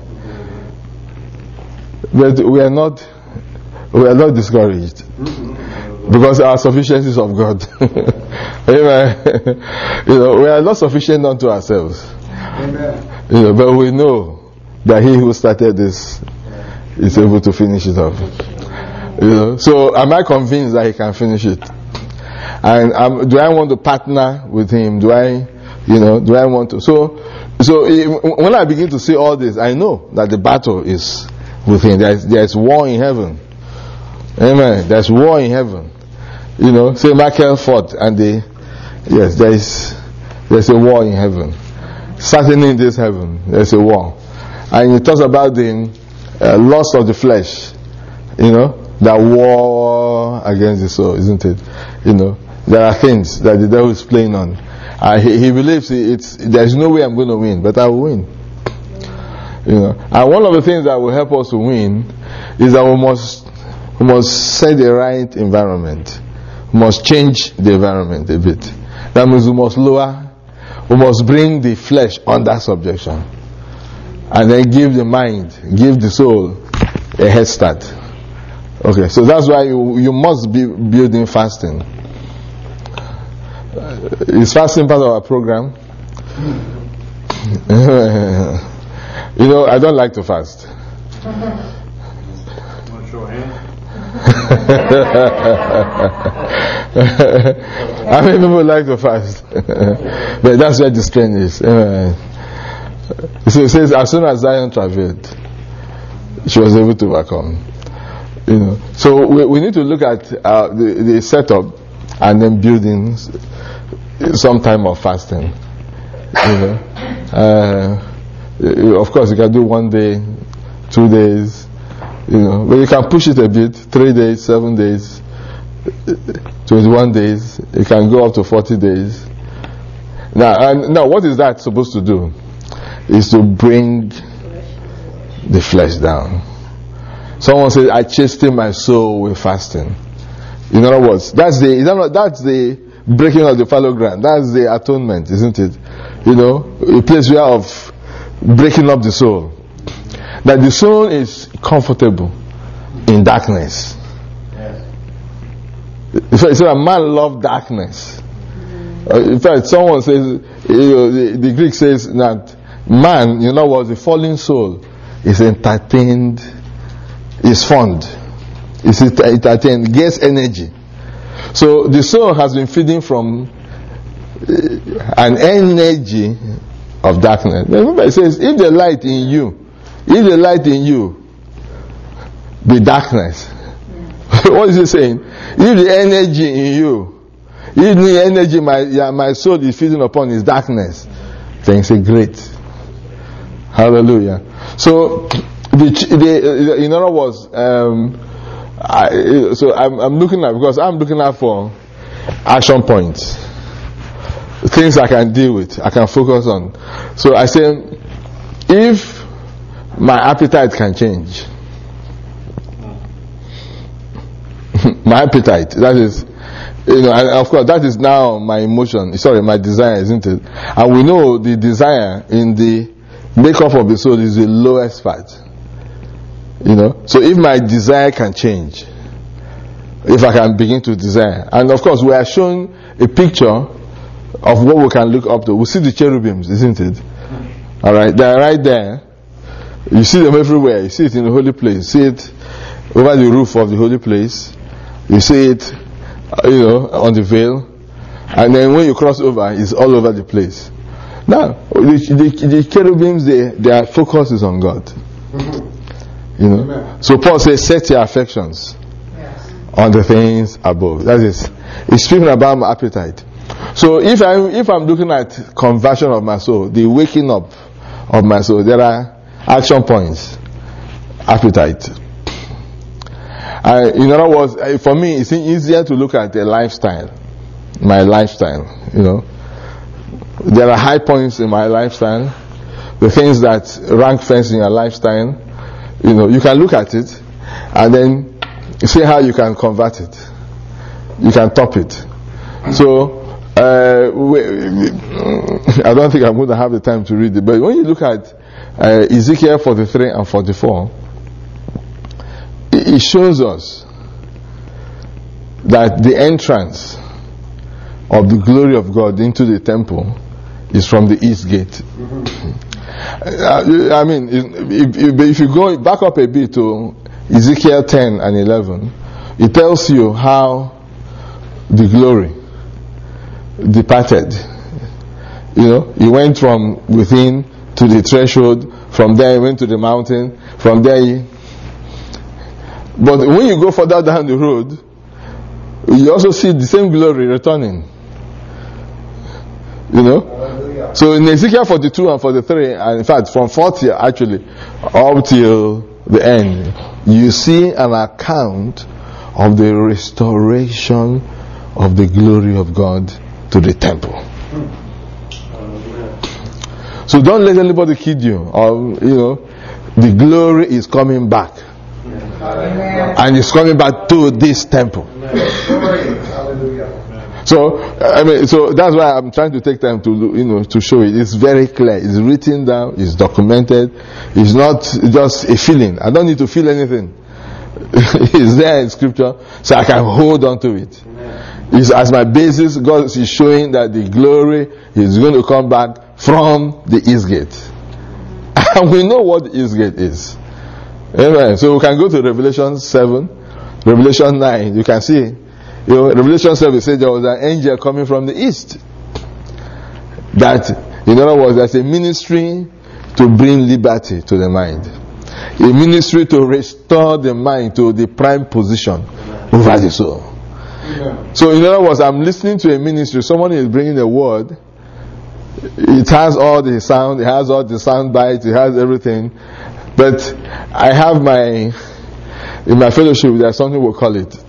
Speaker 1: But we are not discouraged, because our sufficiency is of God. Amen. We are not sufficient unto ourselves.
Speaker 3: Amen.
Speaker 1: But we know that He who started this is able to finish it off. So am I convinced that He can finish it? And do I want to partner with Him? Do I want to? So when I begin to see all this, I know that the battle is with Him. There's war in heaven. Amen. There's war in heaven. Say Michael fought, and there's a war in heaven. Certainly in this heaven, there's a war. And it talks about the lust of the flesh, that war against the soul, isn't it? There are things that the devil is playing on. He believes there's no way I'm going to win, but I will win. And one of the things that will help us to win is that we must set the right environment. We must change the environment a bit. That means we must bring the flesh under subjection, and then give the soul a head start. Okay, so that's why you must be building fasting. Is fasting part of our program? I don't like to fast. How many people like to fast? But that's where the strain is. So it says, as soon as Zion travailed, she was able to overcome. So we need to look at the setup and then building some time of fasting. Of course, you can do 1 day, 2 days, but you can push it a bit, 3 days, 7 days, 21 days. It can go up to 40 days. Now, what is that supposed to do? Is to bring the flesh down. Someone says, I chasten my soul with fasting. In other words, that's the breaking of the fallow ground. That's the atonement, isn't it? A place where of breaking up the soul. That the soul is comfortable in darkness. In fact, a man loves darkness. In fact, someone says, the Greek says that man, the fallen soul is entertained is fond, is entertained, gets energy. So the soul has been feeding from an energy of darkness. Remember, it says, if the light in you be darkness. What is it saying? If the energy in you, if the energy my soul is feeding upon is darkness, then say great. Hallelujah. So in other words, I'm looking at for action points, things I can deal with, I can focus on. So I say, if my appetite can change, my appetite, that is, and of course that is now my emotion, my desire, isn't it? And we know the desire in the makeup of the soul is the lowest part. So if my desire can change, if I can begin to desire, and of course we are shown a picture of what we can look up to. We see the cherubims, isn't it? Alright, they are right there. You see them everywhere. You see it in the holy place. You see it over the roof of the holy place. You see it, on the veil. And then when you cross over, it's all over the place. Now, the cherubims, their focus is on God. So Paul says, set your affections on the things above. That is, he's speaking about my appetite. So if I'm looking at conversion of my soul, the waking up of my soul, there are action points. Appetite. In other words, for me, it's easier to look at the lifestyle, my lifestyle. There are high points in my lifestyle, the things that rank first in your lifestyle. You can look at it and then see how you can convert it. You can top it. So I don't think I'm going to have the time to read it, but when you look at Ezekiel 43 and 44, it shows us that the entrance of the glory of God into the temple is from the east gate. I mean, if you go back up a bit to Ezekiel 10 and 11, it tells you how the glory departed. He went from within to the threshold. From there, he went to the mountain. From there, but when you go further down the road, you also see the same glory returning. So in Ezekiel 42 and 43, and in fact from 40 actually up till the end, you see an account of the restoration of the glory of God to the temple. So don't let anybody kid you. The glory is coming back. And it's coming back to this temple. So that's why I'm trying to take time to to show it. It's very clear. It's written down. It's documented. It's not just a feeling. I don't need to feel anything. It's there in Scripture, so I can hold on to it. It's as my basis. God is showing that the glory is going to come back from the east gate, and we know what the east gate is. Amen. So we can go to Revelation 7, Revelation 9. You can see. Revelation 7 says there was an angel coming from the east. That, in other words, there's a ministry to bring liberty to the mind. A ministry to restore the mind to the prime position over the soul. So, in other words, I'm listening to a ministry. Someone is bringing a word. It has all the sound. It has all the sound bites. It has everything. But I have in my fellowship, there's something we'll call it.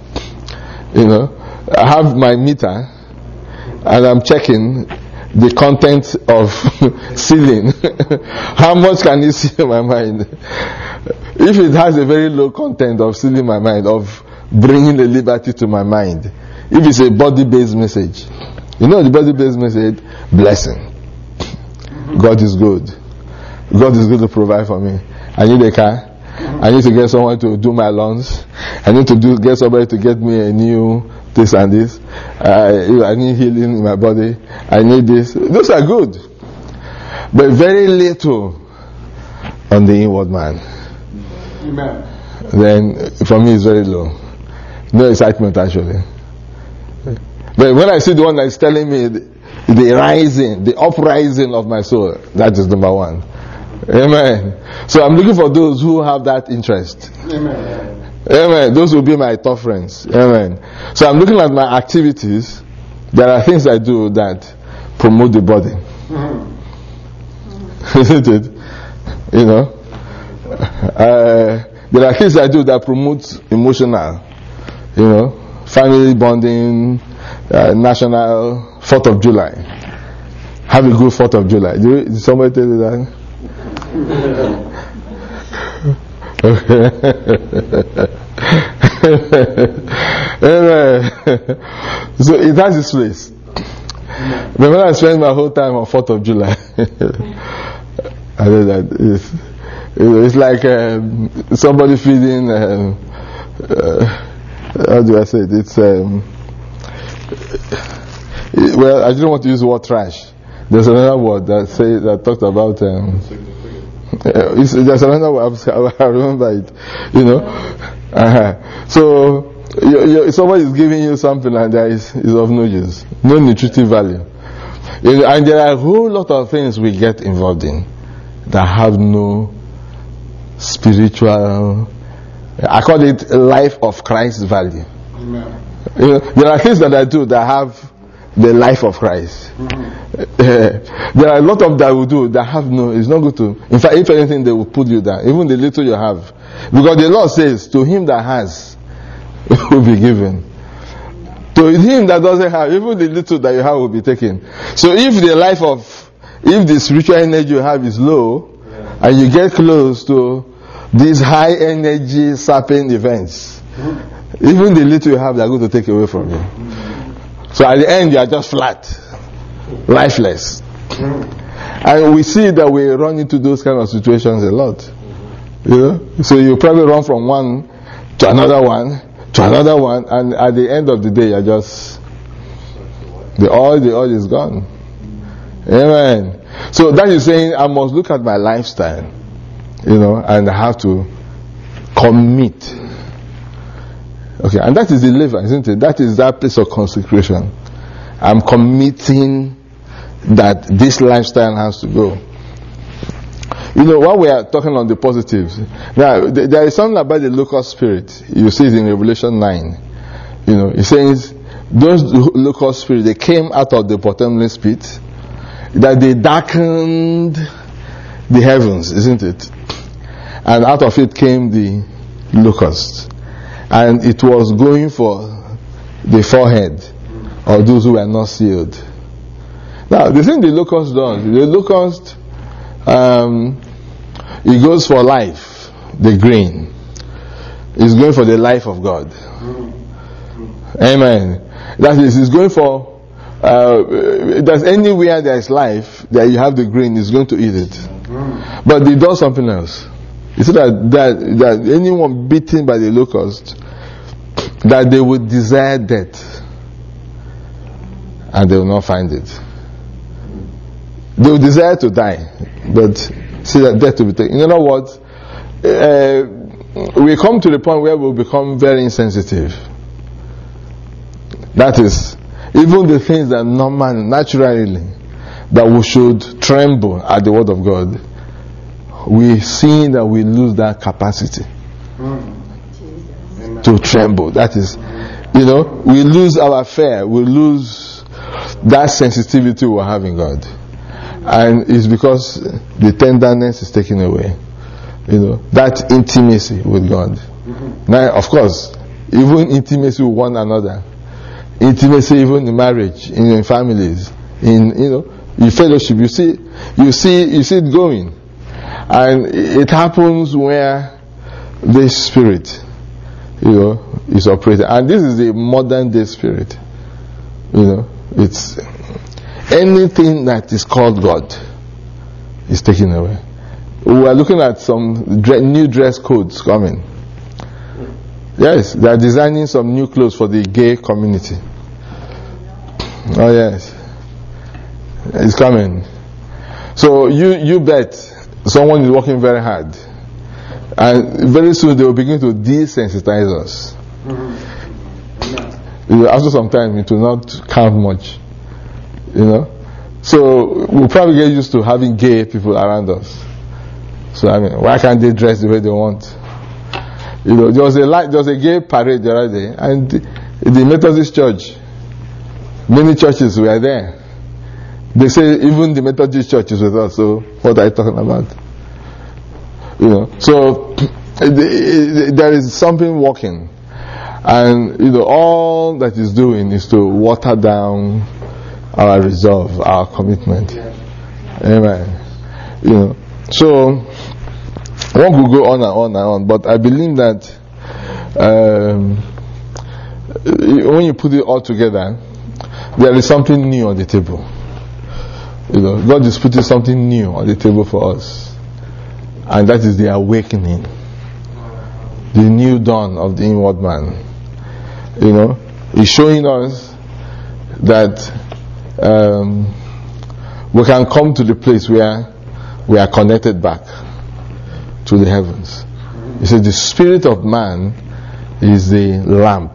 Speaker 1: I have my meter and I'm checking the content of sealing. How much can you seal my mind? If it has a very low content of sealing my mind, of bringing the liberty to my mind, if it's a body-based message, the body-based message, blessing. God is good. God is good to provide for me. I need a car. I need to get someone to do my lawns. I need to get somebody to get me a new this and this. I need healing in my body. I need this. Those are good. But very little on the inward man.
Speaker 3: Amen.
Speaker 1: then for me it's very low. No excitement actually. But when I see the one that is telling me the rising, the uprising of my soul, that is number one. Amen. So I'm looking for those who have that interest.
Speaker 3: Amen.
Speaker 1: Amen. Those will be my top friends. Amen. So I'm looking at my activities. There are things I do that promote the body. Isn't it? You know? There are things I do that promote emotional. You know? Family bonding, national 4th of July. Have a good 4th of July. Did somebody tell you that? So it has its place. But when I spend my whole time on 4th of July, I know that it's like somebody feeding. How do I say it? It's well, I didn't want to use the word trash. There's another word that talked about. There's another word. I remember it. You know. So somebody is giving you something and that is of no use, no nutritive value. And there are a whole lot of things we get involved in that have no spiritual, I call it life of Christ value.
Speaker 3: Amen.
Speaker 1: You know, there are things that I do that have the life of Christ. There are a lot of that we do that have no, it's not good to, in fact, if anything, they will put you down, even the little you have. Because the Lord says, to him that has, will be given. To him that doesn't have, even the little that you have will be taken. So if the spiritual energy you have is low, and you get close to these high energy sapping events, even the little you have, they are going to take away from you. So at the end, you are just flat, lifeless. And we see that we run into those kind of situations a lot. You know? So you probably run from one to another one, and at the end of the day, you're just, the oil is gone. Amen. So that is saying, I must look at my lifestyle, you know, and I have to commit. Okay, and that is the lever, isn't it? That is that place of consecration. I'm committing that this lifestyle has to go. You know, while we are talking on the positives, now there is something about the locust spirit. You see it in Revelation 9. You know, it says those locust spirits, they came out of the bottomless pit, that they darkened the heavens, isn't it? And out of it came the locust. And it was going for the forehead of those who were not sealed. Now, the thing the locust does, the locust, it goes for life, the green. It's going for the life of God. Amen. That is, it's going for, there's anywhere there is life, that you have the green, it's going to eat it. But it does something else. It's that anyone beaten by the locust, that they would desire death, and they will not find it. They will desire to die, but see that death will be taken. In other words, we come to the point where we will become very insensitive. That is, even the things that naturally, that we should tremble at the word of God, we see that we lose that capacity to tremble. That is, you know, we lose our fear, we lose that sensitivity we have in God. And it's because the tenderness is taken away. You know, that intimacy with God. Now, of course, even intimacy with one another, intimacy even in marriage, in families, in fellowship, you see it going. And it happens where this spirit, is operating. And this is the modern day spirit. It's anything that is called God is taken away. We are looking at some new dress codes coming. Yes, they are designing some new clothes for the gay community. Oh yes, it's coming. So you bet someone is working very hard And very soon they will begin to desensitize us. After some time, it will not count much. So we'll probably get used to having gay people around us. So why can't they dress the way they want? There was a gay parade the other day, and the Methodist Church, many churches were there. They say even the Methodist Church is with us. So what are you talking about? So there is something working, and all that is doing is to water down our resolve, our commitment. Amen. So one could go on and on and on, but I believe that when you put it all together, there is something new on the table. God is putting something new on the table for us, and that is the awakening, the new dawn of the inward man. He's showing us that we can come to the place where we are connected back to the heavens. He said the spirit of man is the lamp,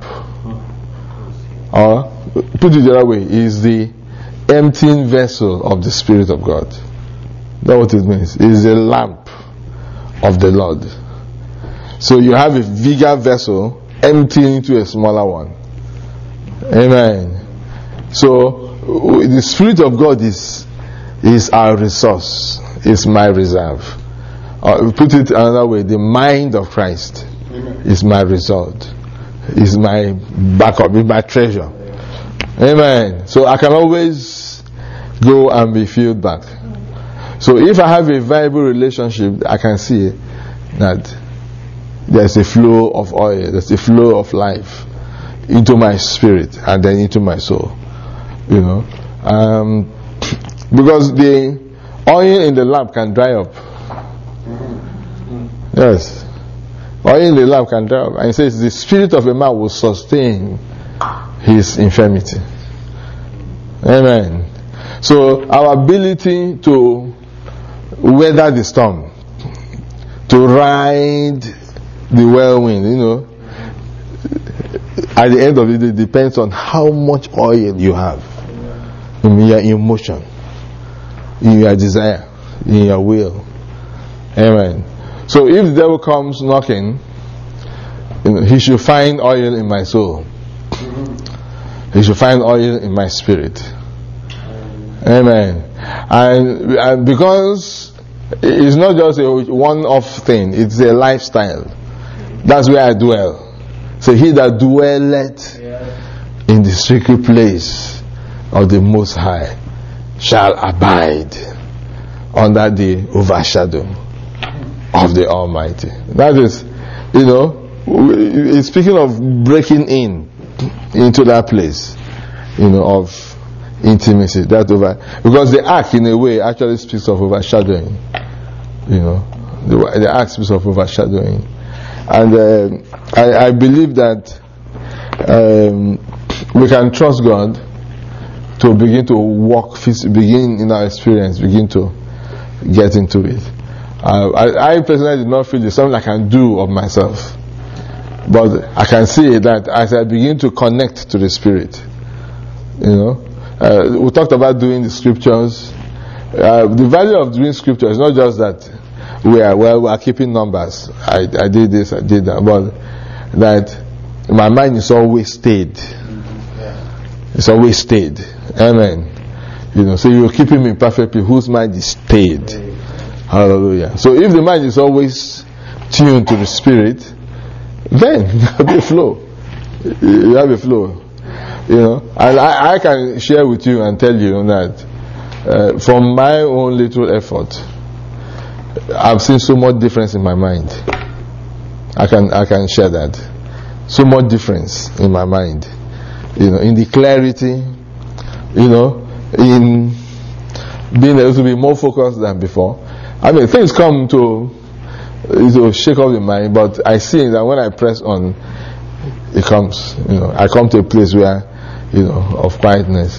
Speaker 1: or put it the other way, is the emptying vessel of the Spirit of God. That's what it means. It is a lamp of the Lord. So you have a bigger vessel emptying into a smaller one. Amen. So the Spirit of God is our resource, is my reserve. Put it another way, the mind of Christ is my result, is my backup, is my treasure. Amen. So I can always go and be filled back. So if I have a viable relationship, I can see that there's a flow of oil, there's a flow of life into my spirit and then into my soul. Because the oil in the lamp can dry up. Yes. Oil in the lamp can dry up. And it says the spirit of a man will sustain his infirmity. Amen. So our ability to weather the storm, to ride the whirlwind, at the end of it, it depends on how much oil you have in your emotion, in your desire, in your will. Amen. So if the devil comes knocking, he should find oil in my soul. He should find oil in my spirit. Amen. And because it's not just a one-off thing, it's a lifestyle. That's where I dwell. So he that dwelleth in the secret place of the Most High shall abide under the overshadow of the Almighty. That is, it's speaking of breaking into that place, of intimacy. Because the ark, in a way, actually speaks of overshadowing. The ark speaks of overshadowing, and I believe that we can trust God to begin to walk, begin in our experience, begin to get into it. I personally did not feel it's something I can do of myself, but I can see that as I begin to connect to the Spirit, we talked about doing the scriptures. The value of doing scripture is not just that we are keeping numbers. I did this, I did that, but that my mind is always stayed. It's always stayed. Amen. So you're keeping me perfectly whose mind is stayed. Hallelujah. So if the mind is always tuned to the Spirit, then you have a flow. You have a flow. And I can share with you and tell you that from my own little effort, I've seen so much difference in my mind. I can share that. So much difference in my mind. In the clarity, in being able to be more focused than before. Things come to shake up the mind, but I see that when I press on, it comes. I come to a place where, of quietness.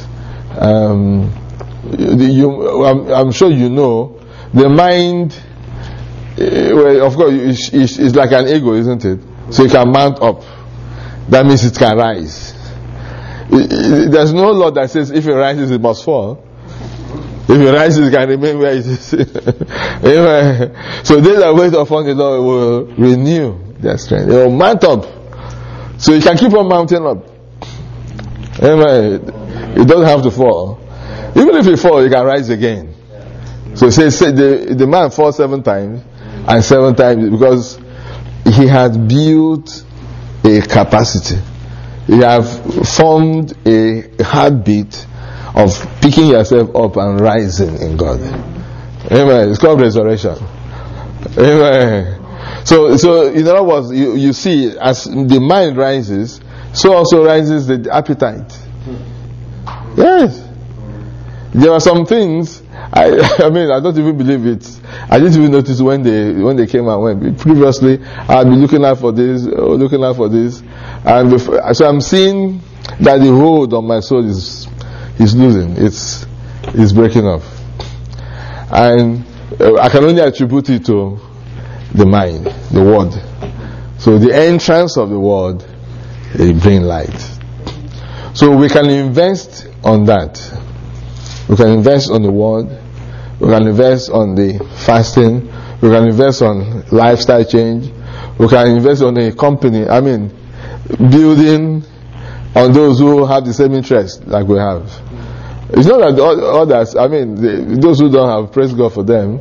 Speaker 1: I'm sure the mind Well, of course, it's like an eagle, isn't it? So it can mount up. That means it can rise. There's no law that says if it rises, it must fall. If it rises, it can remain where it is. Amen. So they that wait upon the Lord will renew their strength. They will mount up. So you can keep on mounting up. Amen. It doesn't have to fall. Even if it falls, it can rise again. So say the man falls 7 times, and 7 times because he had built a capacity. He have formed a heartbeat of picking yourself up and rising in God. Amen. It's called resurrection. Amen. So in other words, you see, as the mind rises, so also rises the appetite. Yes. There are some things, I mean, I don't even believe it. I didn't even notice when they came and went. Previously, I'd be looking out for this, and so I'm seeing that the hold on my soul is losing. It's breaking off, and I can only attribute it to the mind, the word. So the entrance of the word, it brings light. So we can invest on that. We can invest on the word. We can invest on the fasting. We can invest on lifestyle change. We can invest on a company. I mean, building on those who have the same interest like we have. It's not that others, I mean, those who don't have, praise God for them,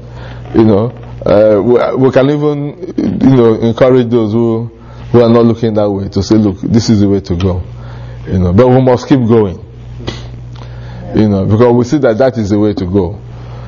Speaker 1: we can even, encourage those who are not looking that way to say, look, this is the way to go. But we must keep going. Because we see that is the way to go.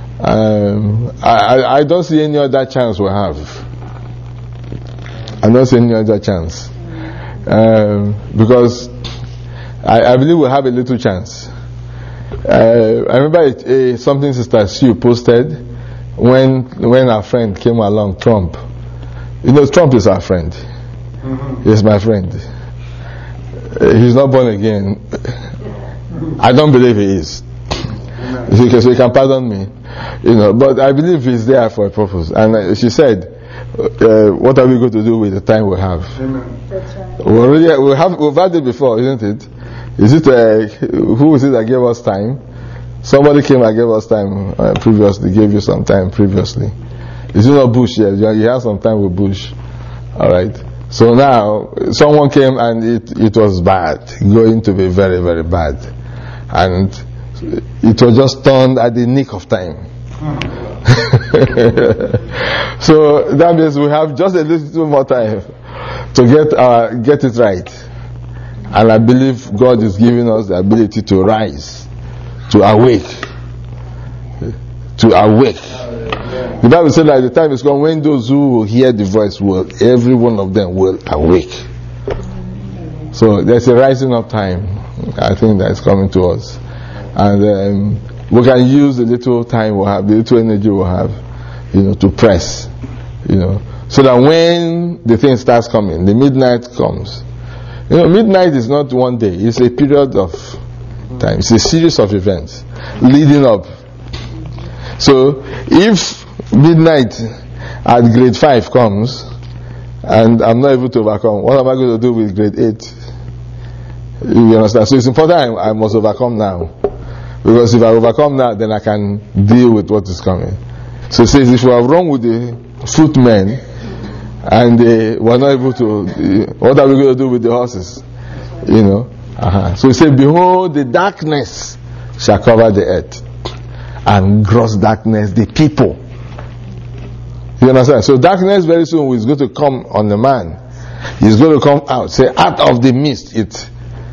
Speaker 1: I don't see any other chance we have. I don't see any other chance. Because I believe we have a little chance. I remember something Sister Sue posted when our friend came along, Trump. Trump is our friend. He's my friend. He's not born again. I don't believe he is. So he can pardon me. But I believe he's there for a purpose. And she said, what are we going to do with the time we have?
Speaker 2: That's right.
Speaker 1: We've had it before, isn't it? Is it who is it that gave us time? Somebody came and gave us time previously, gave you some time previously. Is it not Bush yet? You had some time with Bush. Alright. So now, someone came and it was bad. Going to be very, very bad. And it was just turned at the nick of time. So that means we have just a little more time to get it right. And I believe God is giving us the ability to rise, to awake. The Bible says that the time is come when those who will hear the voice every one of them will awake. So there's a rising up time, I think, that is coming to us. And we can use the little time we have, the little energy we have, to press, so that when the thing starts coming, the midnight comes. Midnight is not one day, it's a period of time. It's a series of events leading up. So if midnight at grade 5 comes and I'm not able to overcome, what am I going to do with grade 8? You understand? So it's important I must overcome now. Because if I overcome now, then I can deal with what is coming. So it says if we have run with the footmen and they were not able to, what are we going to do with the horses? So it says, behold, the darkness shall cover the earth, and gross darkness the people. You understand? So darkness very soon is going to come on the man. He's going to come out. Say, out of the mist, it's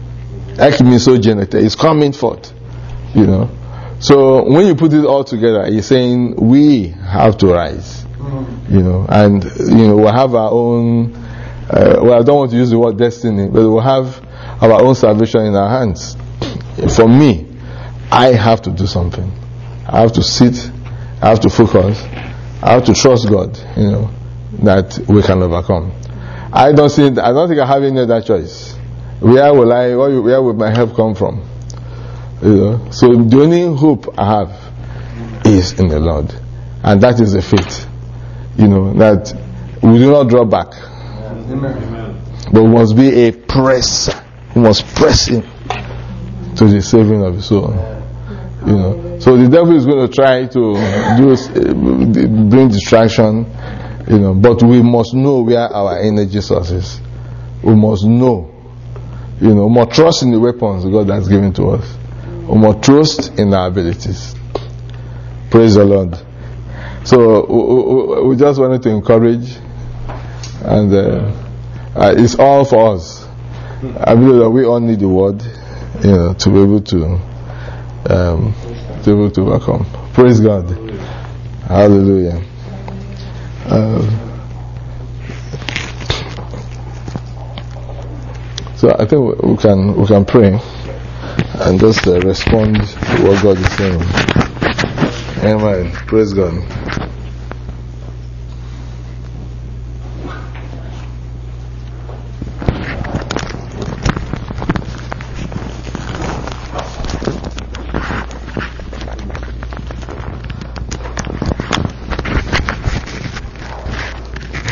Speaker 1: coming forth. So when you put it all together, he's saying we have to rise. And we'll have our own. I don't want to use the word destiny, but we'll have our own salvation in our hands. For me, I have to do something. I have to sit. I have to focus. I have to trust God. That we can overcome. I don't think I have any other choice. Where will my help come from? So the only hope I have is in the Lord, and that is the faith. that we do not draw back.
Speaker 3: Amen.
Speaker 1: But we must be a presser. We must press in to the saving of the soul. So the devil is going to try to bring distraction, but we must know where our energy source is. We must know. We must trust in the weapons God has given to us. We must trust in our abilities. Praise the Lord. So we just wanted to encourage, and it's all for us. I believe that we all need the word, to be able to overcome. Praise God. Hallelujah. So I think we can pray and just respond to what God is saying. Amen. Praise God.